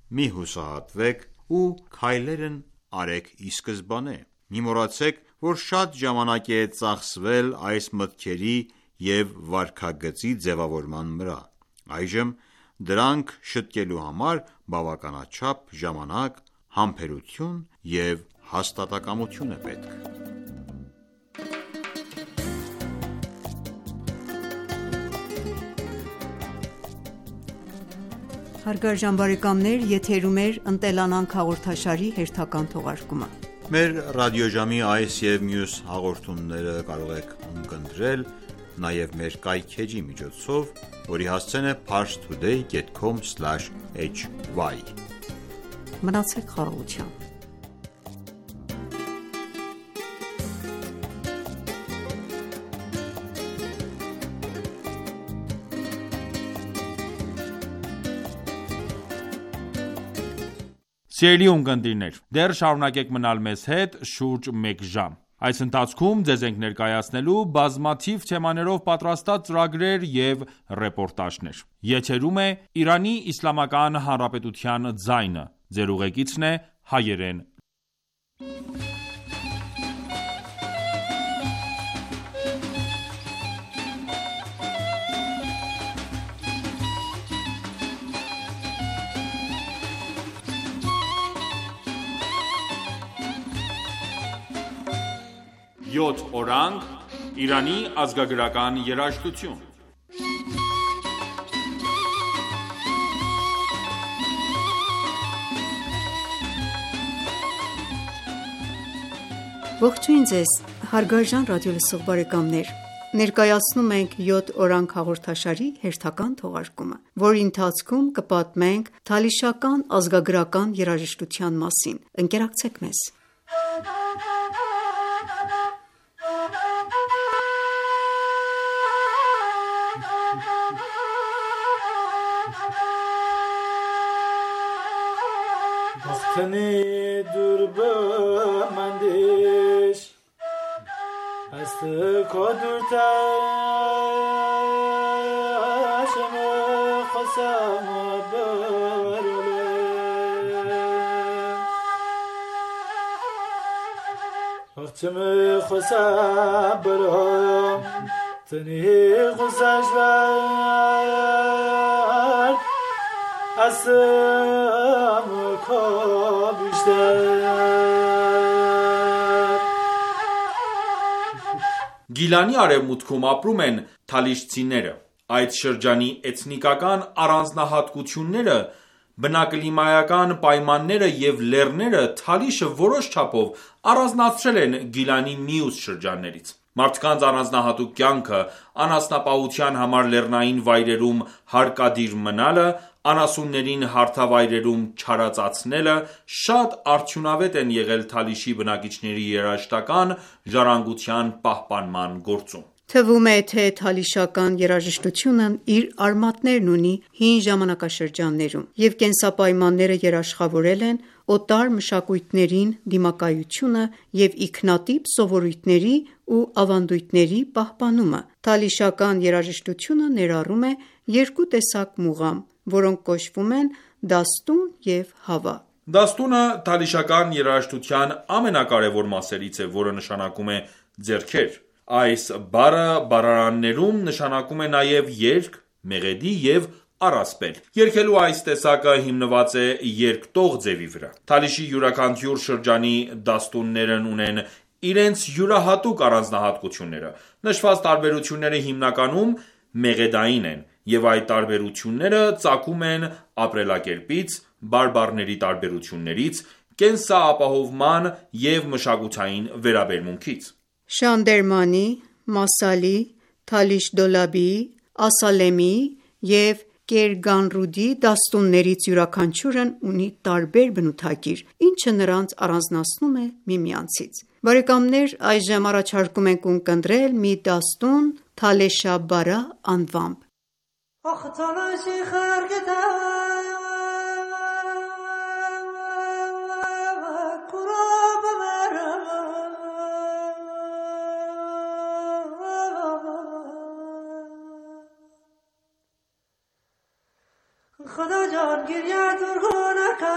մի հուսահատվեք ու քայլերն արեք ի սկզբանե: Մի մոռացեք, որ շատ ժամանակ է ծախսվել այս մտքերի և վարքագծի ձևավորման վրա: Այժմ դրանք շտկելու համար բավականաչափ ժամանակ, համբերություն և հաստատակամություն է պետք: Մեր ռադիոժամի այս և մյուս հաղորդումները կարող եք ունկնդրել նաև մեր կայքէջի միջոցով, որի հասցեն է parstoday dot com slash h y: Մնացեք խաղաղությամբ: Սիրելի ունկնդիրներ, դեռ շարունակեք մնալ մեզ հետ շուրջ մեկ ժամ: Այս ընթացքում ձեզ ենք ներկայացնելու բազմաթիվ թեմաներով պատրաստած ծրագրեր և ռեպորտաժներ: Եթերում է «Իրանի Իսլամական Հանրապետության ձայնը», Ձեր ուղեկիցն է Հայերեն: Յոթ օրանգ Իրանի ազգագրական երաժշտություն: Ողջույն ձեզ հարգարժան ռադիոլսող բարեկամներ: Ներկայացնում ենք «Յոթ օրանգ» հաղորդաշարի հերթական թողարկումը, որի ընթացքում կպատմենք թալիշական ազգագրական երաժշտության մասին: Ընկերակցեք մեզ: Գիլանի արևմուտքում ապրում են թալիշցիները: Այդ շրջանի էթնիկական առանձնահատկությունները, բնակլիմայական պայմանները և լեռները Թալիշը որոշ չափով առանձնացրել են Գիլանի մյուս շրջաններից: Մարդկանց առանձնահատուկ կյանքը, անասնապահության համար լեռնային վայրերում հարկադիր մնալը, անասուններին հարթավայրերում չարածացնելը շատ արդյունավետ են եղել Թալիշի բնակիչների երաժշտական ժառանգության պահպանման գործում: Թվում է, թե թալիշական երաժշտությունն իր արմատներն ունի հին ժամանակաշրջաններում և կենսապայմանները երաշխավորել են օտար մշակույթներին դիմակայությունը և ինքնատիպ սովորույթների ու ավանդույթների պահպանումը: Թալիշական երաժշտությունը ներառում է երկու տեսակ մուղամ, որոնք կոչվում են դաստուն և հավա: Դաստունը թալիշական երաժշտության ամենակարևոր մասերից է, որը նշանակում է ձեռքեր: Այս բառը բառարաններում նշանակում է նաև երգ, մեղեդի և առասպել: Երգելու այս տեսակը հիմնված է երկտող ձևի վրա: Թալիշի յուրաքանչյուր շրջանի դաստուններն ունեն իրենց յուրահատուկ առանձնահատկությունները: Նշված տարբերությունները հիմնականում մեղեդային են, և այդ տարբերությունները ծագում են ապրելակերպից, բարբառների տարբերություններից, կենսապահովման և մշակութային վերաբերմունքից: Շանդերմանի, Մասալի, Թալիշ Դոլաբիի, Ասալեմիի և Կերգանրուդի դաստուններից յուրաքանչյուրն ունի տարբեր բնութագիր, ինչը նրանց առանձնացնում է միմյանցից: Այժմ առաջարկում ենք ունկնդրել մի դաստուն Թալեշա Բարա անվամբ: خدا جان گریت ورگو نکن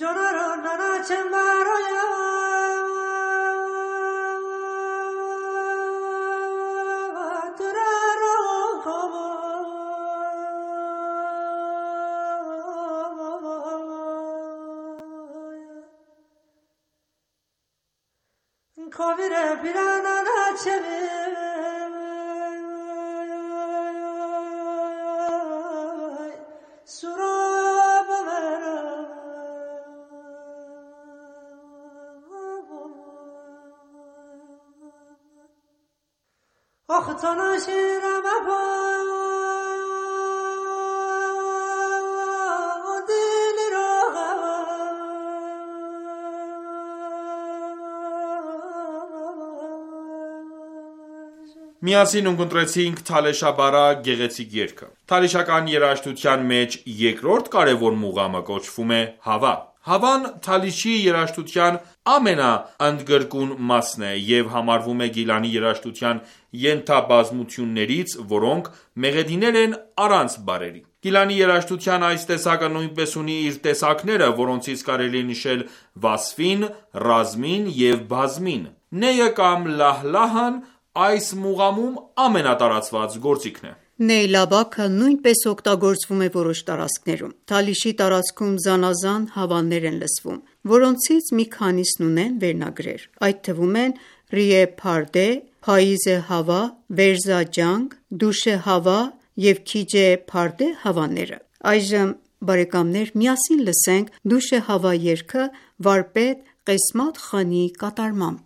Միասին ունկնդրեցինք Թալեշաբարա գեղեցիկ երգը։ Թալիշական երաժշտության մեջ երկրորդ կարևոր մուղամը կոչվում է հավա։ Հավան Թալիշի երաժշտության ամենաընդգրկուն մասն է և համարվում է Գիլանի երաժշտության ենթաբազմություններից, որոնք մեղեդիներ են առանց բառերի։ Գիլանի երաժշտության այս տեսակը նույնպես ունի իր տեսակները, որոնցից կարելի է նշել վասֆին, ռազմին և բազմին։ Նեյը կամ լահլահն այս մուղամում ամենատարածված գործիքն է։ Նեյլաբաքը նույնպես օգտագործվում է որոշ տարածքներում։ Թալիշի տարածքում զանազան հավաներ են լսվում, որոնցից մի քանիսն ունեն վերնագրեր։ Այդ թվում են Ռիե Փարդե, Փայիզե Հավա, Վերզա Ջանգ, Դուշե Հավա և Քիջե Փարդե հավաները։ Այժմ բարեկամներ միասին լսենք Դուշե Հավա երգը վարպետ Ղեսմաթ Խանիի կատարմամբ։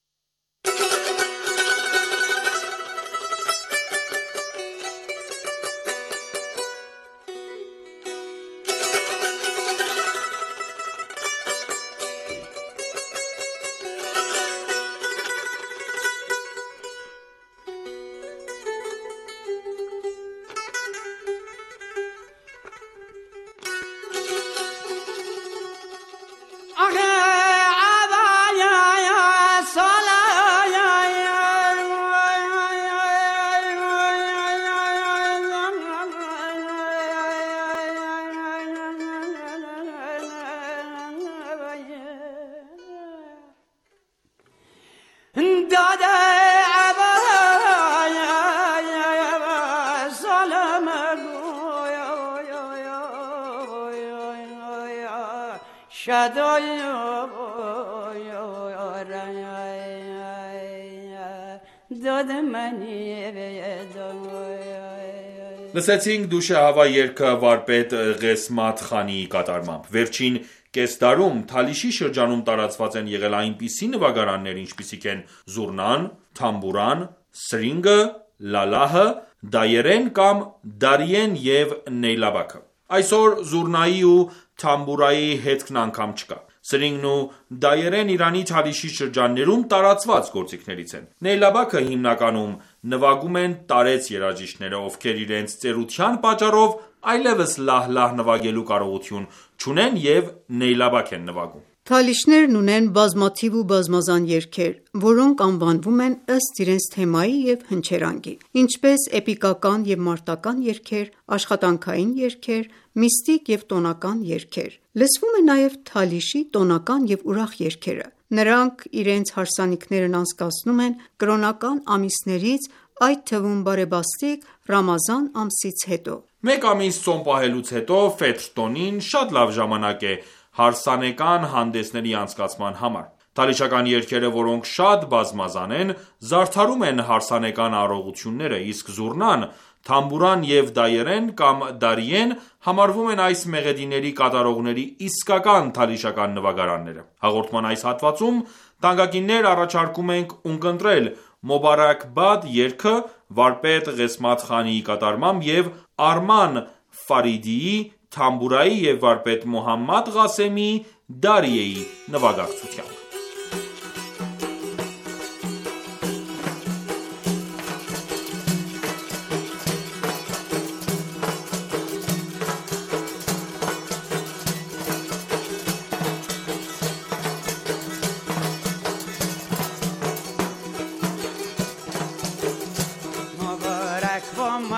Լսեցինք Դուշե Հավա երգը վարպետ Ղեսմաթ Խանիի կատարմամբ։ Վերջին կես դարում Թալիշի շրջանում տարածված են եղել այնպիսի նվագարաններ, ինչպիսիք են զուռնան, թամբուրան, սրինգը, լալահը, դայերեն կամ դարիեն և նեյլաբաքը։ Այսօր զուռնայի ու թամբուրայի հետքն անգամ չկա։ Սրինգն ու դայերեն Իրանի Թալիշի շրջաններում տարածված գործիքներից են։ Նեյլաբաքը հիմնականում նվագում են տարեց երաժիշտները, ովքեր իրենց ծերության պատճառով այլևս լահլահ նվագելու կարողություն չունեն և նեյլաբաք են նվագում։ Թալիշներն ունեն բազմաթիվ ու բազմազան երգեր, որոնք անվանվում են ըստ իրենց թեմայի և հնչերանգի, ինչպես էպիկական և մարտական երգեր, աշխատանքային երգեր, միստիկ և տոնական երգեր։ Լսվում է նաև Թալիշի տոնական և ուրախ երգերը։ Նրանք իրենց հարսանիքներն անցկացնում են կրոնական ամիսներից, այդ թվում բարեբաստիկ Ռամազան ամսից հետո։ Մեկ ամիս ծոմ պահելուց հետո Ֆեթր տոնին շատ լավ ժամանակ է հարսանեկան հանդեսների անցկացման համար։ Թալիշական երգերը, որոնք շատ բազմազան են, զարդարում են հարսանեկան առողությունները, իսկ զուռնան, թամբուրան և դայերեն կամ դարիեն համարվում են այս մեղեդիների կատարողների իսկական թալիշական նվագարանները։ Հաղորդման այս հատվածում թանկագիններ առաջարկում ենք ունկնդրել Մոբարաք Բադ երգը վարպետ Ղեսմաթ Խանիի կատարմամբ և Արման Ֆարիդիի թամբուրայի և վարպետ Մոհամմադ Ղասեմի դարիեի նվագակցությամբ։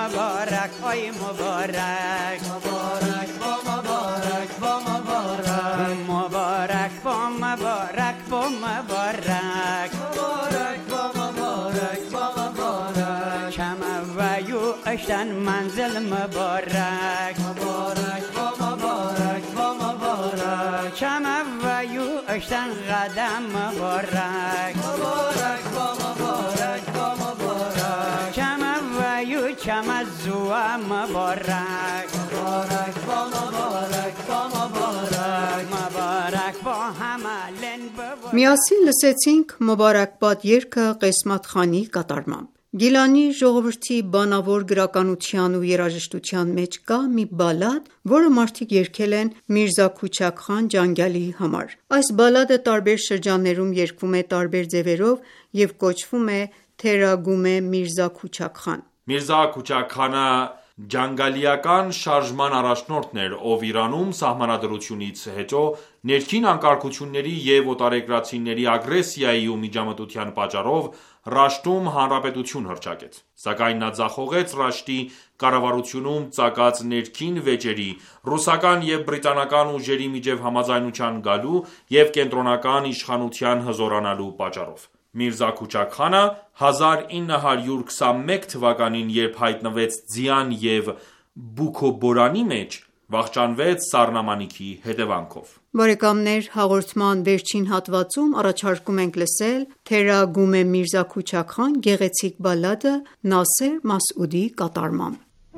Mubarack, oy Mubarack, Mubarack, Mubarack, Mubarack. مبارک با مبارک با مبارک مبارک با مبارک با مبارک کم ویو اشتن منزل مبارک مبارک با مبارک با مبارک کم ویو اشتن قدم مبارک مبارک با مبارک با مبارک کم ویو کم زوا مبارک مبارک با مبارک با مبارک مبارک با همالن Միասին լսեցինք Մոբարակբադ երգը Ղեսմաթ Խանի կատարմամբ։ Գիլանի ժողովրդի բանավոր գրականության ու երաժշտության մեջ կա մի բալադ, որը մարդիկ երգել են Միրզա Քուչաք խան ջանգալիի համար։ Այս բալադը տարբեր շրջաններում երգվում է տարբեր ձևերով և կոչվում է Թերագումե Միրզա Քուչաք խան։ Միրզա Քուչաք խանը ջանգալիական շարժման առաջնորդն էր, ով Իրանում սահմանադրությունից հետո ներքին անկարգությունների և օտարերկրացիների ագրեսիայի ու միջամտության պատճառով Ռաշտում հանրապետություն հռչակեց։ Սակայն նա ձախողեց Ռաշտի կառավարությունում ծագած ներքին վեճերի, ռուսական և բրիտանական ուժերի միջև համաձայնության գալու և կենտրոնական իշխանության հզորանալու պատճառով։ Միրզա Քուչաք խանը հազար ինը հարյուր քսանմեկ թվականին, երբ հայտնվեց ձյան և Բուքոբորանի մեջ, վախճանվեց սառնամանիքի հետևանքով։ Բարեկամներ, հաղորդման վերջին հատվածում առաջարկում ենք լսել Թերագումե Միրզա Քուչաք խան գեղեցիկ բալադը Նասեր Մասուդի կատարմամբ։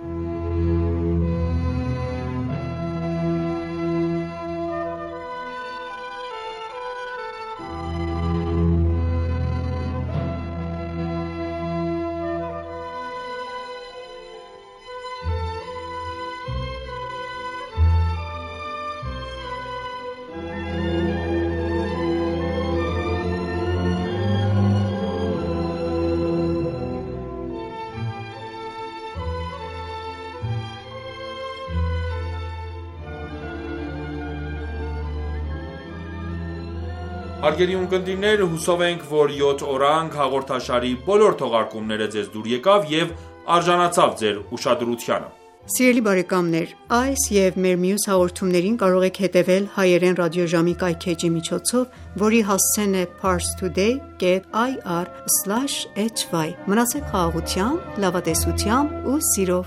Հարգելի ունկնդիրներ, հուսով ենք, որ յոթ օրանգ հաղորդաշարի բոլոր թողարկումները ձեզ դուր եկավ և արժանացավ ձեր ուշադրությանը։ Սիրելի բարեկամներ, այս և մեր մյուս հաղորդումներին կարող եք հետևել հայերեն ռադիոժամի կայքէջի միջոցով, որի հասցեն է parstoday dot i r slash h y։ Մնացեք խաղաղությամբ, լավատեսությամբ ու սիրով։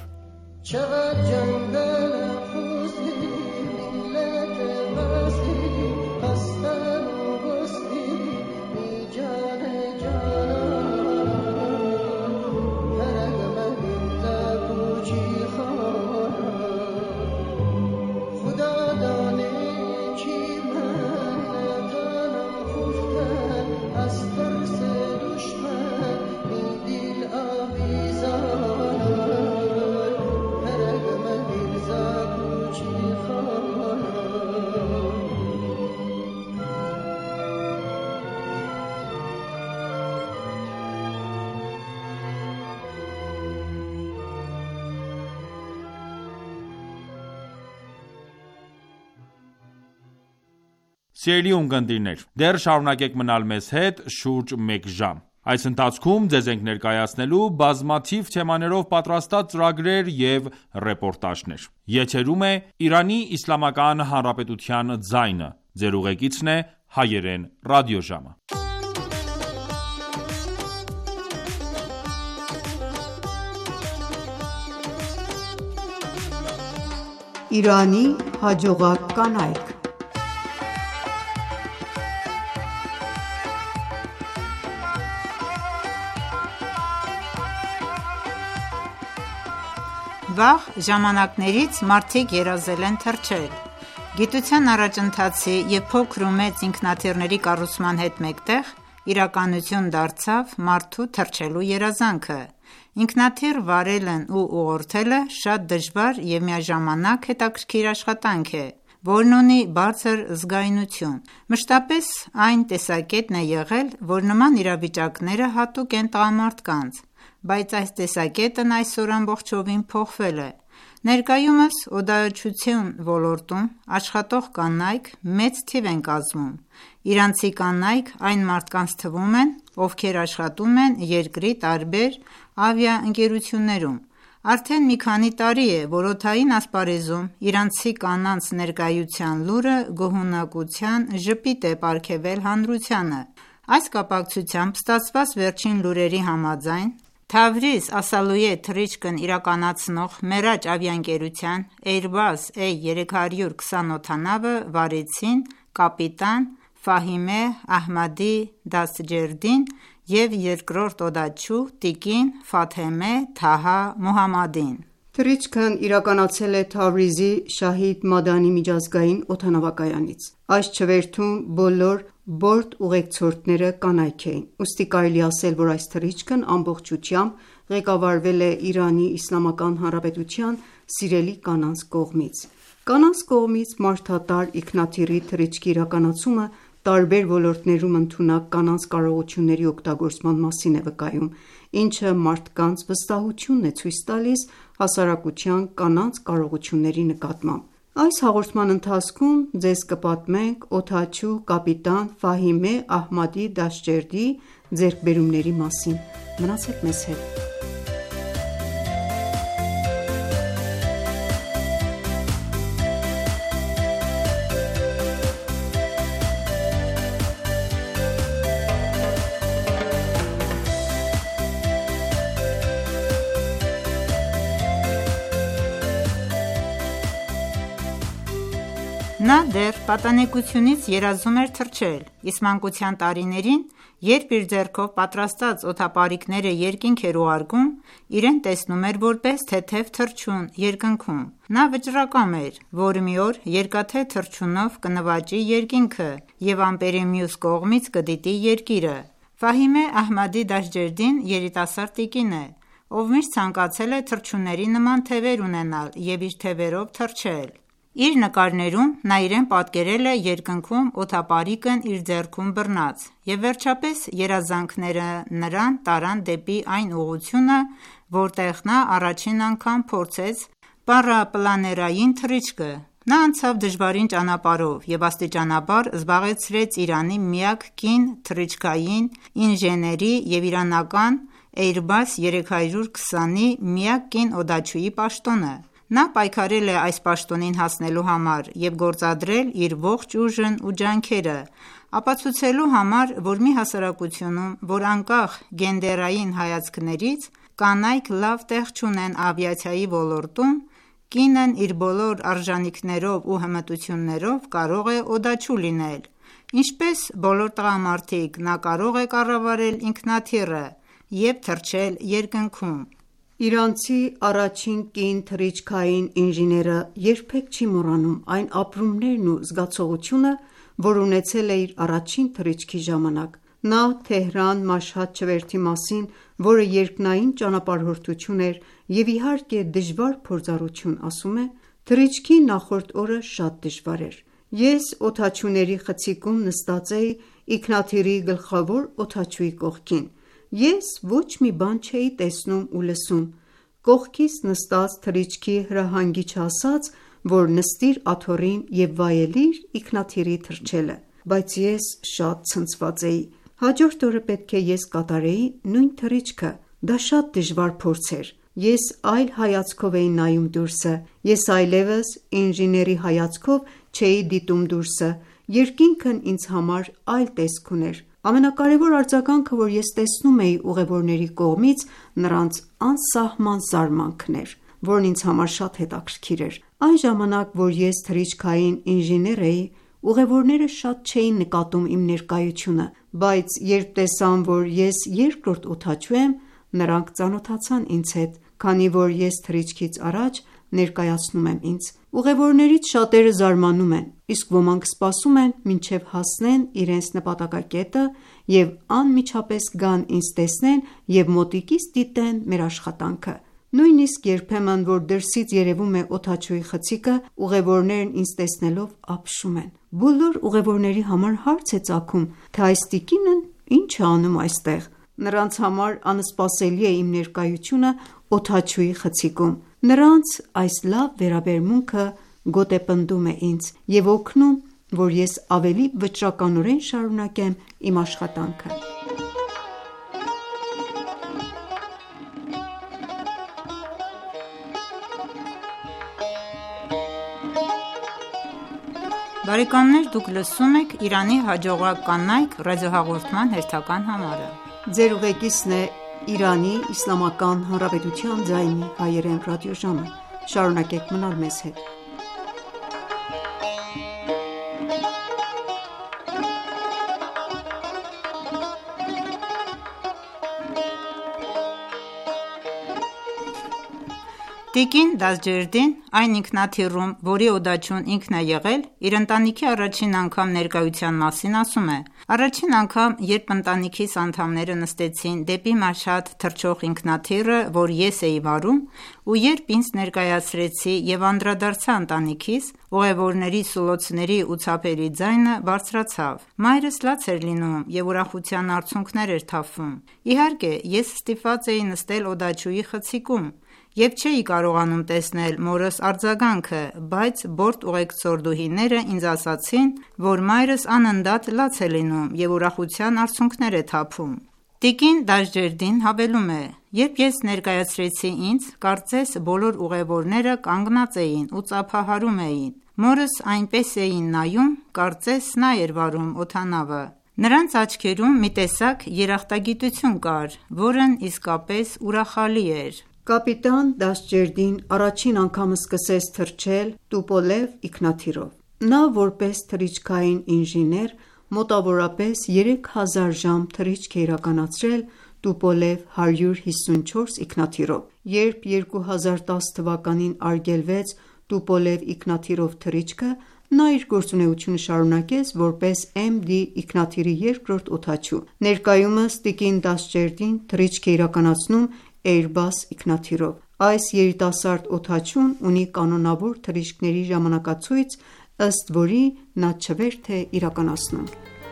Սիրելի ունկնդիրներ, դեռ շարունակեք մնալ մեզ հետ շուրջ մեկ ժամ։ Այս ընթացքում ձեզ ենք ներկայացնելու բազմաթիվ թեմաներով պատրաստած ծրագրեր և ռեպորտաժներ։ Եթերում է Իրանի Իսլամական Հանրապետության ձայնը։ Ձեր ուղեկիցն է հայերեն ռադիոժամը։ Իրանի հաջողակ կանայք։ Վաղ ժամանակներից մարդիկ երազել են թռչել։ Գիտության առաջընթացի և փոքր ու մեծ ինքնաթիռների կառուցման հետ մեկտեղ իրականություն դարձավ մարդու թռչելու երազանքը։ Ինքնաթիռ վարելն ու ուղղորդելը շատ դժվար և միաժամանակ հետաքրքիր աշխատանք է, որն ունի բարձր զգայունություն։ Մշտապես այն տեսակետն է եղել, որ նման իրավիճակները հատուկ են տղամարդկանց, բայց այս տեսակետն այսօր ամբողջովին փոխվել է։ Ներկայումս օդաչություն ոլորտում աշխատող կանայք մեծ թիվ են կազմում։ Իրանցի կանայք այն մարդկանց թվում են, ովքեր աշխատում են երկրի տարբեր ավիաընկերություններում։ Արդեն մի քանի տարի է, որ օդային ասպարեզում իրանցի կանանց ներկայության լուրը գոհունակության ժպիտ է պարգևել հանրությանը։ Այս կապակցությամբ ստացված վերջին լուրերի համաձայն, Թավրիզ Ասալույե թռիչքն իրականացնող Մերաջ ավիաընկերության Airbus A երեք հարյուր քսան օդանավը վարեցին կապիտան Ֆահիմե Ահմադի Դաստջերդին և երկրորդ օդաչու տիկին Ֆաթեմե Թահա Մոհամմադին։ Թռիչքն իրականացել է Թավրիզի Շահիդ Մադանի միջազգային օդանավակայանից։ Այս չվերթում բոլոր բորտ ուղեկցորդները կանայք էին, ուստի կարելի է ասել, որ այս թռիչքն ամբողջությամբ ղեկավարվել է Իրանի Իսլամական Հանրապետության սիրելի կանանց կողմից։ Կանանց կողմից մարդատար ինքնաթիռի թռիչքի իրականացումը տարբեր ոլորտներում ընդունակ կանանց կարողությունների օգտագործման մասին է վկայում, ինչը մարդկանց վստահությունն է ցույց տալիս հասարակության կանանց կարողությունների նկատմամբ։ Այս հաղորդման ընթացքում ձեզ կպատմենք օդաչու կապիտան Ֆահիմե Ահմադի Դաշջերդի ձեռքբերումների մասին։ Մնացեք մեզ հետ։ Նա դեռ պատանեկությունից երազում էր թռչել, իսկ մանկության տարիներին, երբ իր ձեռքով պատրաստած օդապարիկները երկինք էր ուղարկում, իրեն տեսնում էր որպես թեթև թռչուն երկնքում։ Նա վճռակամ էր, որ մի օր երկաթե թռչունով կնվաճի երկինքը և ամպերի մյուս կողմից կդիտի երկիրը։ Ֆահիմե Ահմադի Դաշջերդին երիտասարդ տիկին է, ով միշտ ցանկացել է թռչունների նման թևեր ունենալ և իր թևերով թռչել։ Իր նկարներում նա իրեն պատկերել է երկնքում օդապարիկն իր ձեռքում բռնած, և վերջապես երազանքները նրան տարան դեպի այն ուղղությունը, որտեղ նա առաջին անգամ փորձեց պարապլաներային թռիչքը։ Նա անցավ դժվարին ճանապարհով և աստիճանաբար զբաղեցրեց Իրանի միակ կին թռիչքային ինժեների և իրանական Airbus երեք հարյուր քսանի միակ կին օդաչուի պաշտոնը։ Նա պայքարել է այս պաշտոնին հասնելու համար և գործադրել իր ողջ ուժն ու ջանքերը, ապացուցելու համար, որ մի հասարակությունում, որ անկախ գենդերային հայացքներից, կանայք լավ տեղ չունեն ավիացիայի ոլորտում, կինն իր բոլոր արժանիքներով ու հմտություններով կարող է օդաչու լինել։ Ինչպես բոլոր տղամարդիկ, նա կարող է կառավարել ինքնաթիռը և թռչել երկնքում։ Իրանցի առաջին կին թռիչքային ինժեները երբեք չի մոռանում այն ապրումներն ու զգացողությունը, որ ունեցել է իր առաջին թռիչքի ժամանակ։ Նա Թեհրան Մաշհադ չվերթի մասին, որը երկնային ճանապարհորդություն էր և իհարկե դժվար փորձառություն, ասում է. «Թռիչքի նախորդ օրը շատ դժվար էր։ Ես օդաչուների խցիկում նստած էի ինքնաթիռի գլխավոր օդաչուի կողքին։ Ես ոչ մի բան չէի տեսնում ու լսում։ Կողքիս նստած թռիչքի հրահանգիչը ասաց, որ նստիր աթոռին և վայելիր ինքնաթիռի թռչելը, բայց ես շատ ցնցված էի։ Հաջորդ օրը պետք է ես կատարեի նույն թռիչքը։ Դա շատ դժվար փորձ էր։ Ես այլ հայացքով էի նայում դուրսը։ Ես այլևս ինժեների հայացքով չէի դիտում դուրսը։ Երկինքն ինձ համար այլ տեսք ուներ։ Ամենակարևոր արձագանքը, որ ես տեսնում էի ուղևորների կողմից, նրանց անսահման զարմանքն էր, որն ինձ համար շատ հետաքրքիր էր։ Այն ժամանակ, որ ես թռիչքային ինժեներ էի, ուղևորները շատ չէին նկատում իմ ներկայությունը, բայց երբ տեսան, որ ես երկրորդ օդաչու եմ, նրանք ծանոթացան ինձ հետ, քանի որ ես թռիչքից առաջ ներկայացնում եմ ինձ։ Ուղևորներից շատերը զարմանում են, իսկ ոմանք սպասում են, մինչև հասնեն իրենց նպատակակետը և անմիջապես գան ինձ տեսնեն և մոտիկից դիտեն մեր աշխատանքը։ Նույնիսկ երբեմն, որ դրսից երևում է օդաչուի խցիկը, ուղևորներն ինձ տեսնելով ապշում են։ Բոլոր ուղևորների համար հարց է ծագում, թե այս տիկինն ինչ է անում այստեղ։ Նրանց համար անսպասելի է իմ ներկայությունը օդաչուի խցիկում։ Նրանց այս լավ վերաբերմունքը գոտեպնդում է ինձ և օգնում, որ ես ավելի վճռականորեն շարունակեմ իմ աշխատանքը։ Բարեկամներ, դուք լսում եք Իրանի հաջողակ կանայք ռադիոհաղորդման հերթական համարը։ Ձեր ուղեկիցն է Իրանի Իսլամական Հանրապետության ձայնի հայերեն ռադիոժամը։ Շարունակեք մնալ մեզ հետ։ Տիկին Դասջերդին, այն ինքնաթիռում, որի օդաչուն ինքն է եղել, իր ընտանիքի առաջին անգամ ներկայության մասին ասում է. «Առաջին անգամ, երբ ընտանիքիս անդամները նստեցին դեպի Մաշհադ թռչող ինքնաթիռը, որ ես էի վարում, ու երբ ինձ ներկայացրեցի և անդրադարձա ընտանիքիս, ուղևորների, սուլոցների ու ցապերի ձայնը բարձրացավ: Մայրս լաց էր լինում և ուրախության արցունքներ էր թափվում: Իհարկե, ես ստիպված էի նստել օդաչուի խցիկում և չէի կարողանում տեսնել մորս արձագանքը, բայց բորտ ուղեկցորդուհիները ինձ ասացին, որ մայրս անընդհատ լաց է լինում և ուրախության արցունքներ է թափում»: Տիկին Դաշջերդին հավելում է. «Երբ ես ներկայացրեցի ինձ, կարծես բոլոր ուղևորները կանգնած էին ու ծափահարում էին: Մորս այնպես էին նայում, կարծես նա էր վարում օդանավը: Նրանց աչքերում մի տեսակ երախտագիտություն կար, որն իսկապես ուրախալի էր»: Կապիտան Դասջերդին առաջին անգամ սկսեց թռչել Տուպոլև ինքնաթիռով: Նա որպես թռիչքային ինժեներ մոտավորապես երեք հազար ժամ թռիչք է իրականացրել Տուպոլև հարյուր հիսունչորս ինքնաթիռով: Երբ երկու հազար տաս թվականին արգելվեց Տուպոլև ինքնաթիռով թռիչքը, նա իր գործունեությունը շարունակեց որպես Էմ դի ինքնաթիռի երկրորդ օդաչու: Ներկայումս տիկին Դասջերդին թռիչք է իրականացնում Airbus ինքնաթիռով: Այս երիտասարդ օդաչուն ունի կանոնավոր թռիչքների ժամանակացույց, ըստ որի նա չվերթ է իրականացնում: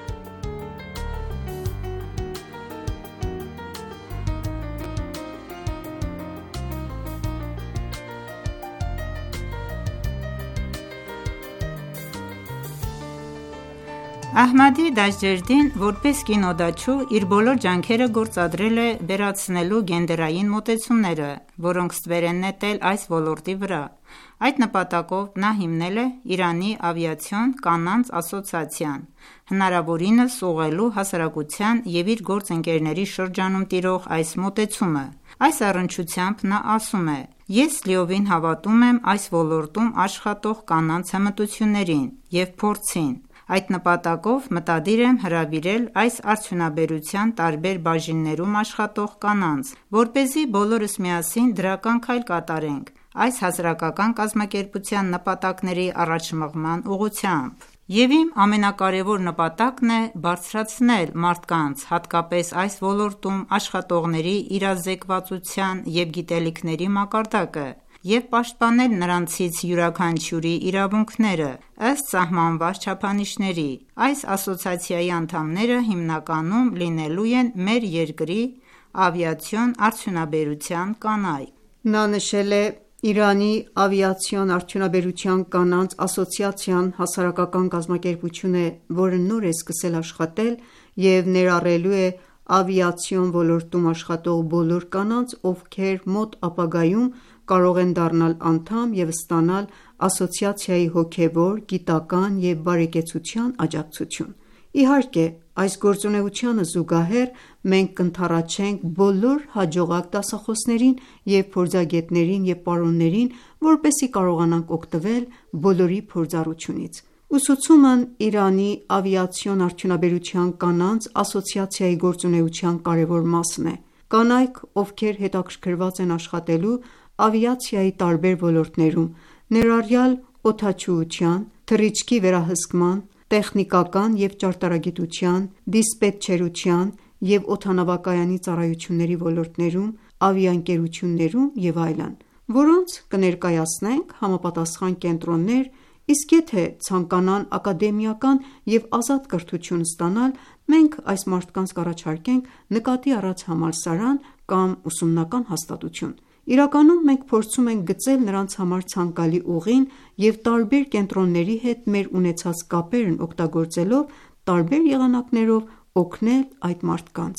Ահմադի Դաշջերդին, որպես կին օդաչու, իր բոլոր ջանքերը գործադրել է վերացնելու գենդերային մոտեցումները, որոնք ստվեր են նետել այս ոլորտի վրա: Այդ նպատակով նա հիմնել է Իրանի ավիացիոն կանանց ասոցիացիան, հնարավորինս ուղղելու հասարակության և իր գործընկերների շրջանում տիրող այս մոտեցումը: Այս առնչությամբ նա ասում է. «Ես լիովին հավատում եմ այս ոլորտում աշխատող կանանց հմտություններին և փորձին: Այդ նպատակով մտադիր եմ հրավիրել այս արդյունաբերության տարբեր բաժիններում աշխատող կանանց, որպեսզի բոլորս միասին դրական քայլ կատարենք այս հասարակական կազմակերպության նպատակների առաջմղման ուղղությամբ: Եվ իմ ամենակարևոր նպատակն է բարձրացնել մարդկանց, հատկապես այս ոլորտում աշխատողների իրազեկվածության և գիտելիքների մակարդակը և պաշտպանել նրանցից յուրաքանչյուրի իրավունքները, ըստ սահմանված չափանիշների: Այս ասոցիացիայի անդամները հիմնականում լինելու են մեր երկրի ավիացիոն արդյունաբերության կանայք»: Նա նշել է. «Իրանի ավիացիոն արդյունաբերության կանանց ասոցիացիան հասարակական կազմակերպություն է, որը նոր է սկսել աշխատել և ներառելու է ավիացիոն ոլորտում աշխատող բոլոր կանանց, ովքեր մոտ ապագայում կարող են դառնալ անդամ և ստանալ ասոցիացիայի հոգևոր, գիտական և բարեկեցության աջակցություն: Իհարկե, այս գործունեությանը զուգահեռ մենք կընդառաջենք բոլոր հաջողակ դասախոսներին և փորձագետներին և պարոններին, որպեսզի կարողանանք օգտվել բոլորի փորձառությունից: Ուսուցումն Իրանի ավիացիոն արդյունաբերության կանանց ասոցիացիայի գործունեության կարևոր մասն է: Կանայք, ովքեր հետաքրքրված են աշխատելու ավիացիայի տարբեր ոլորտներում, ներառյալ օդաչուության, թռիչքի վերահսկման, տեխնիկական և ճարտարագիտության, դիսպետչերության և օդանավակայանի ծառայությունների ոլորտներում, ավիաընկերություններում և այլն, որոնց կներկայացնենք համապատասխան կենտրոններ, իսկ եթե ցանկանան ակադեմիական և ազատ կրթություն ստանալ, մենք այս մարդկանց կառաջարկենք նկատի առած համալսարան կամ ուսումնական հաստատություն: Իրականում մենք փորձում ենք գծել նրանց համար ցանկալի ուղին և տարբեր կենտրոնների հետ մեր ունեցած կապերն օգտագործելով տարբեր եղանակներով օգնել այդ մարդկանց»: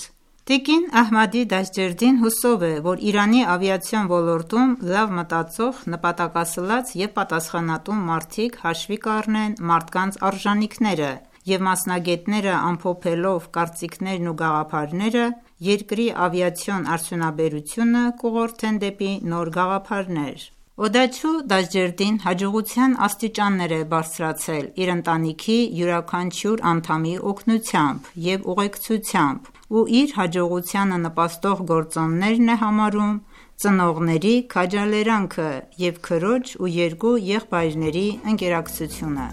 Տիկին Ահմադի Դաշջերդին հուսով է, որ Իրանի ավիացիոն ոլորտում լավ մտածող, նպատակասլաց և պատասխանատու մարդիկ հաշվի կառնեն մարդկանց արժանինքները և մասնագետները ամփոփելով կարծիքներն ու գաղափարները, երկրի ավիացիոն արդյունաբերությունը կուղղորդեն դեպի նոր գաղափարներ։ Օդաչու Դաշջերդին հաջողության աստիճաններ է բարձրացել իր ընտանիքի յուրաքանչյուր անդամի օգնությամբ և ուղեկցությամբ ու իր հաջողությանը նպաստող գործոններն է համարում ծնողների քաջալերանքը և քրոջ ու երկու եղբայրների ընկերակցությունը։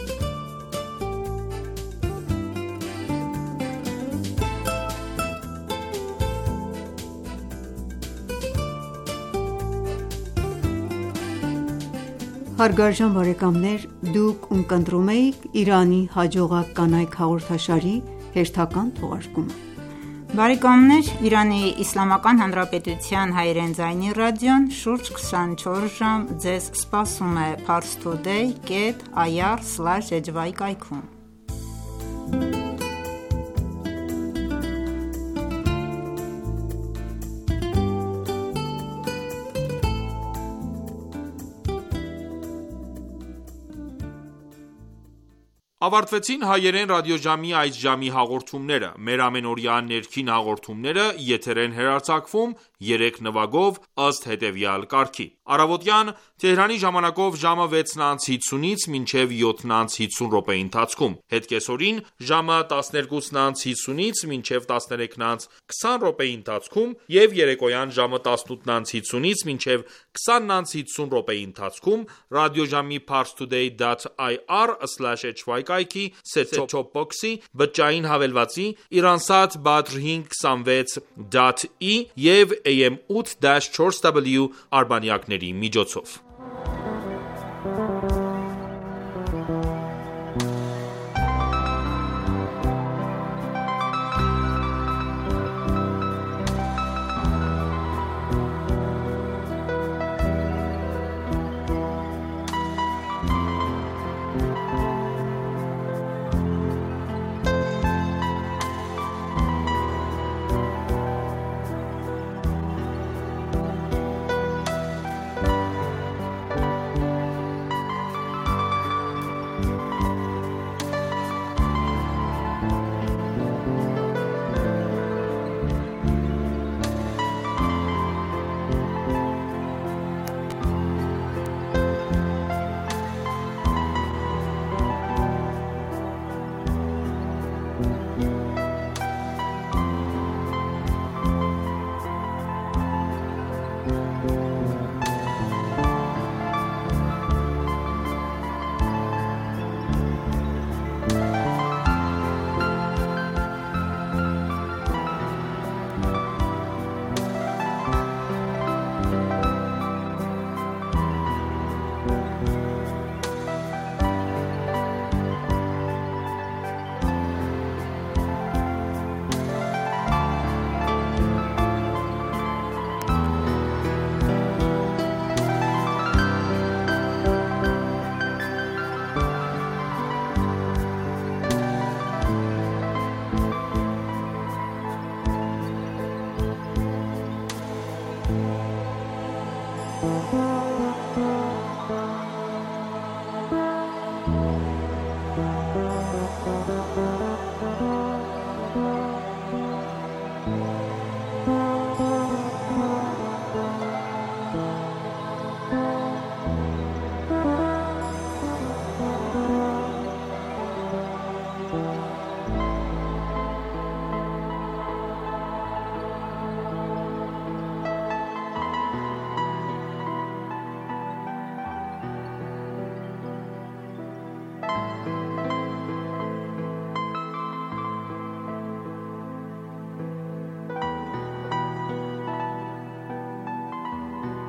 Հարգարժան բարեկամներ, դուք ունկնդրում եք «Իրանի հաջողակ կանայք» հաղորդաշարի հերթական թողարկումը։ Բարեկամներ, Իրանի Իսլամական Հանրապետության հայերեն ձայնի ռադիոն շուրջ քսանչորս ժամ ձեզ սպասում է parstoday dot ir slash hy կայքում։ Ավարտվեցին հայերեն ռադիոժամի այս ժամի հաղորդումները։ Մեր ամենօրյա ներքին հաղորդումները եթեր են հեռարձակվում երեք նվագով ըստ հետևյալ կարգի. Առավոտյան Թեհրանի ժամանակով ժամը վեցն անց հիսունից մինչև յոթն անց հիսուն րոպեի ընթացքում, հետ կեսօրին ժամը տասներկուսն անց հիսունից մինչև տասներեքն անց քսան րոպեի ընթացքում և երեկոյան ժամը տասնութն անց հիսունից մինչև քսանն անց հիսուն րոպեի ընթացքում ռադիոժամի parstoday dot ir slash hy կայքի set-top box-ի բջջային հավելվածի Iransat Badr հինգ քսանվեց դոտ ի և A M ութ չորս W արբանյակների միջոցով։ Thank you.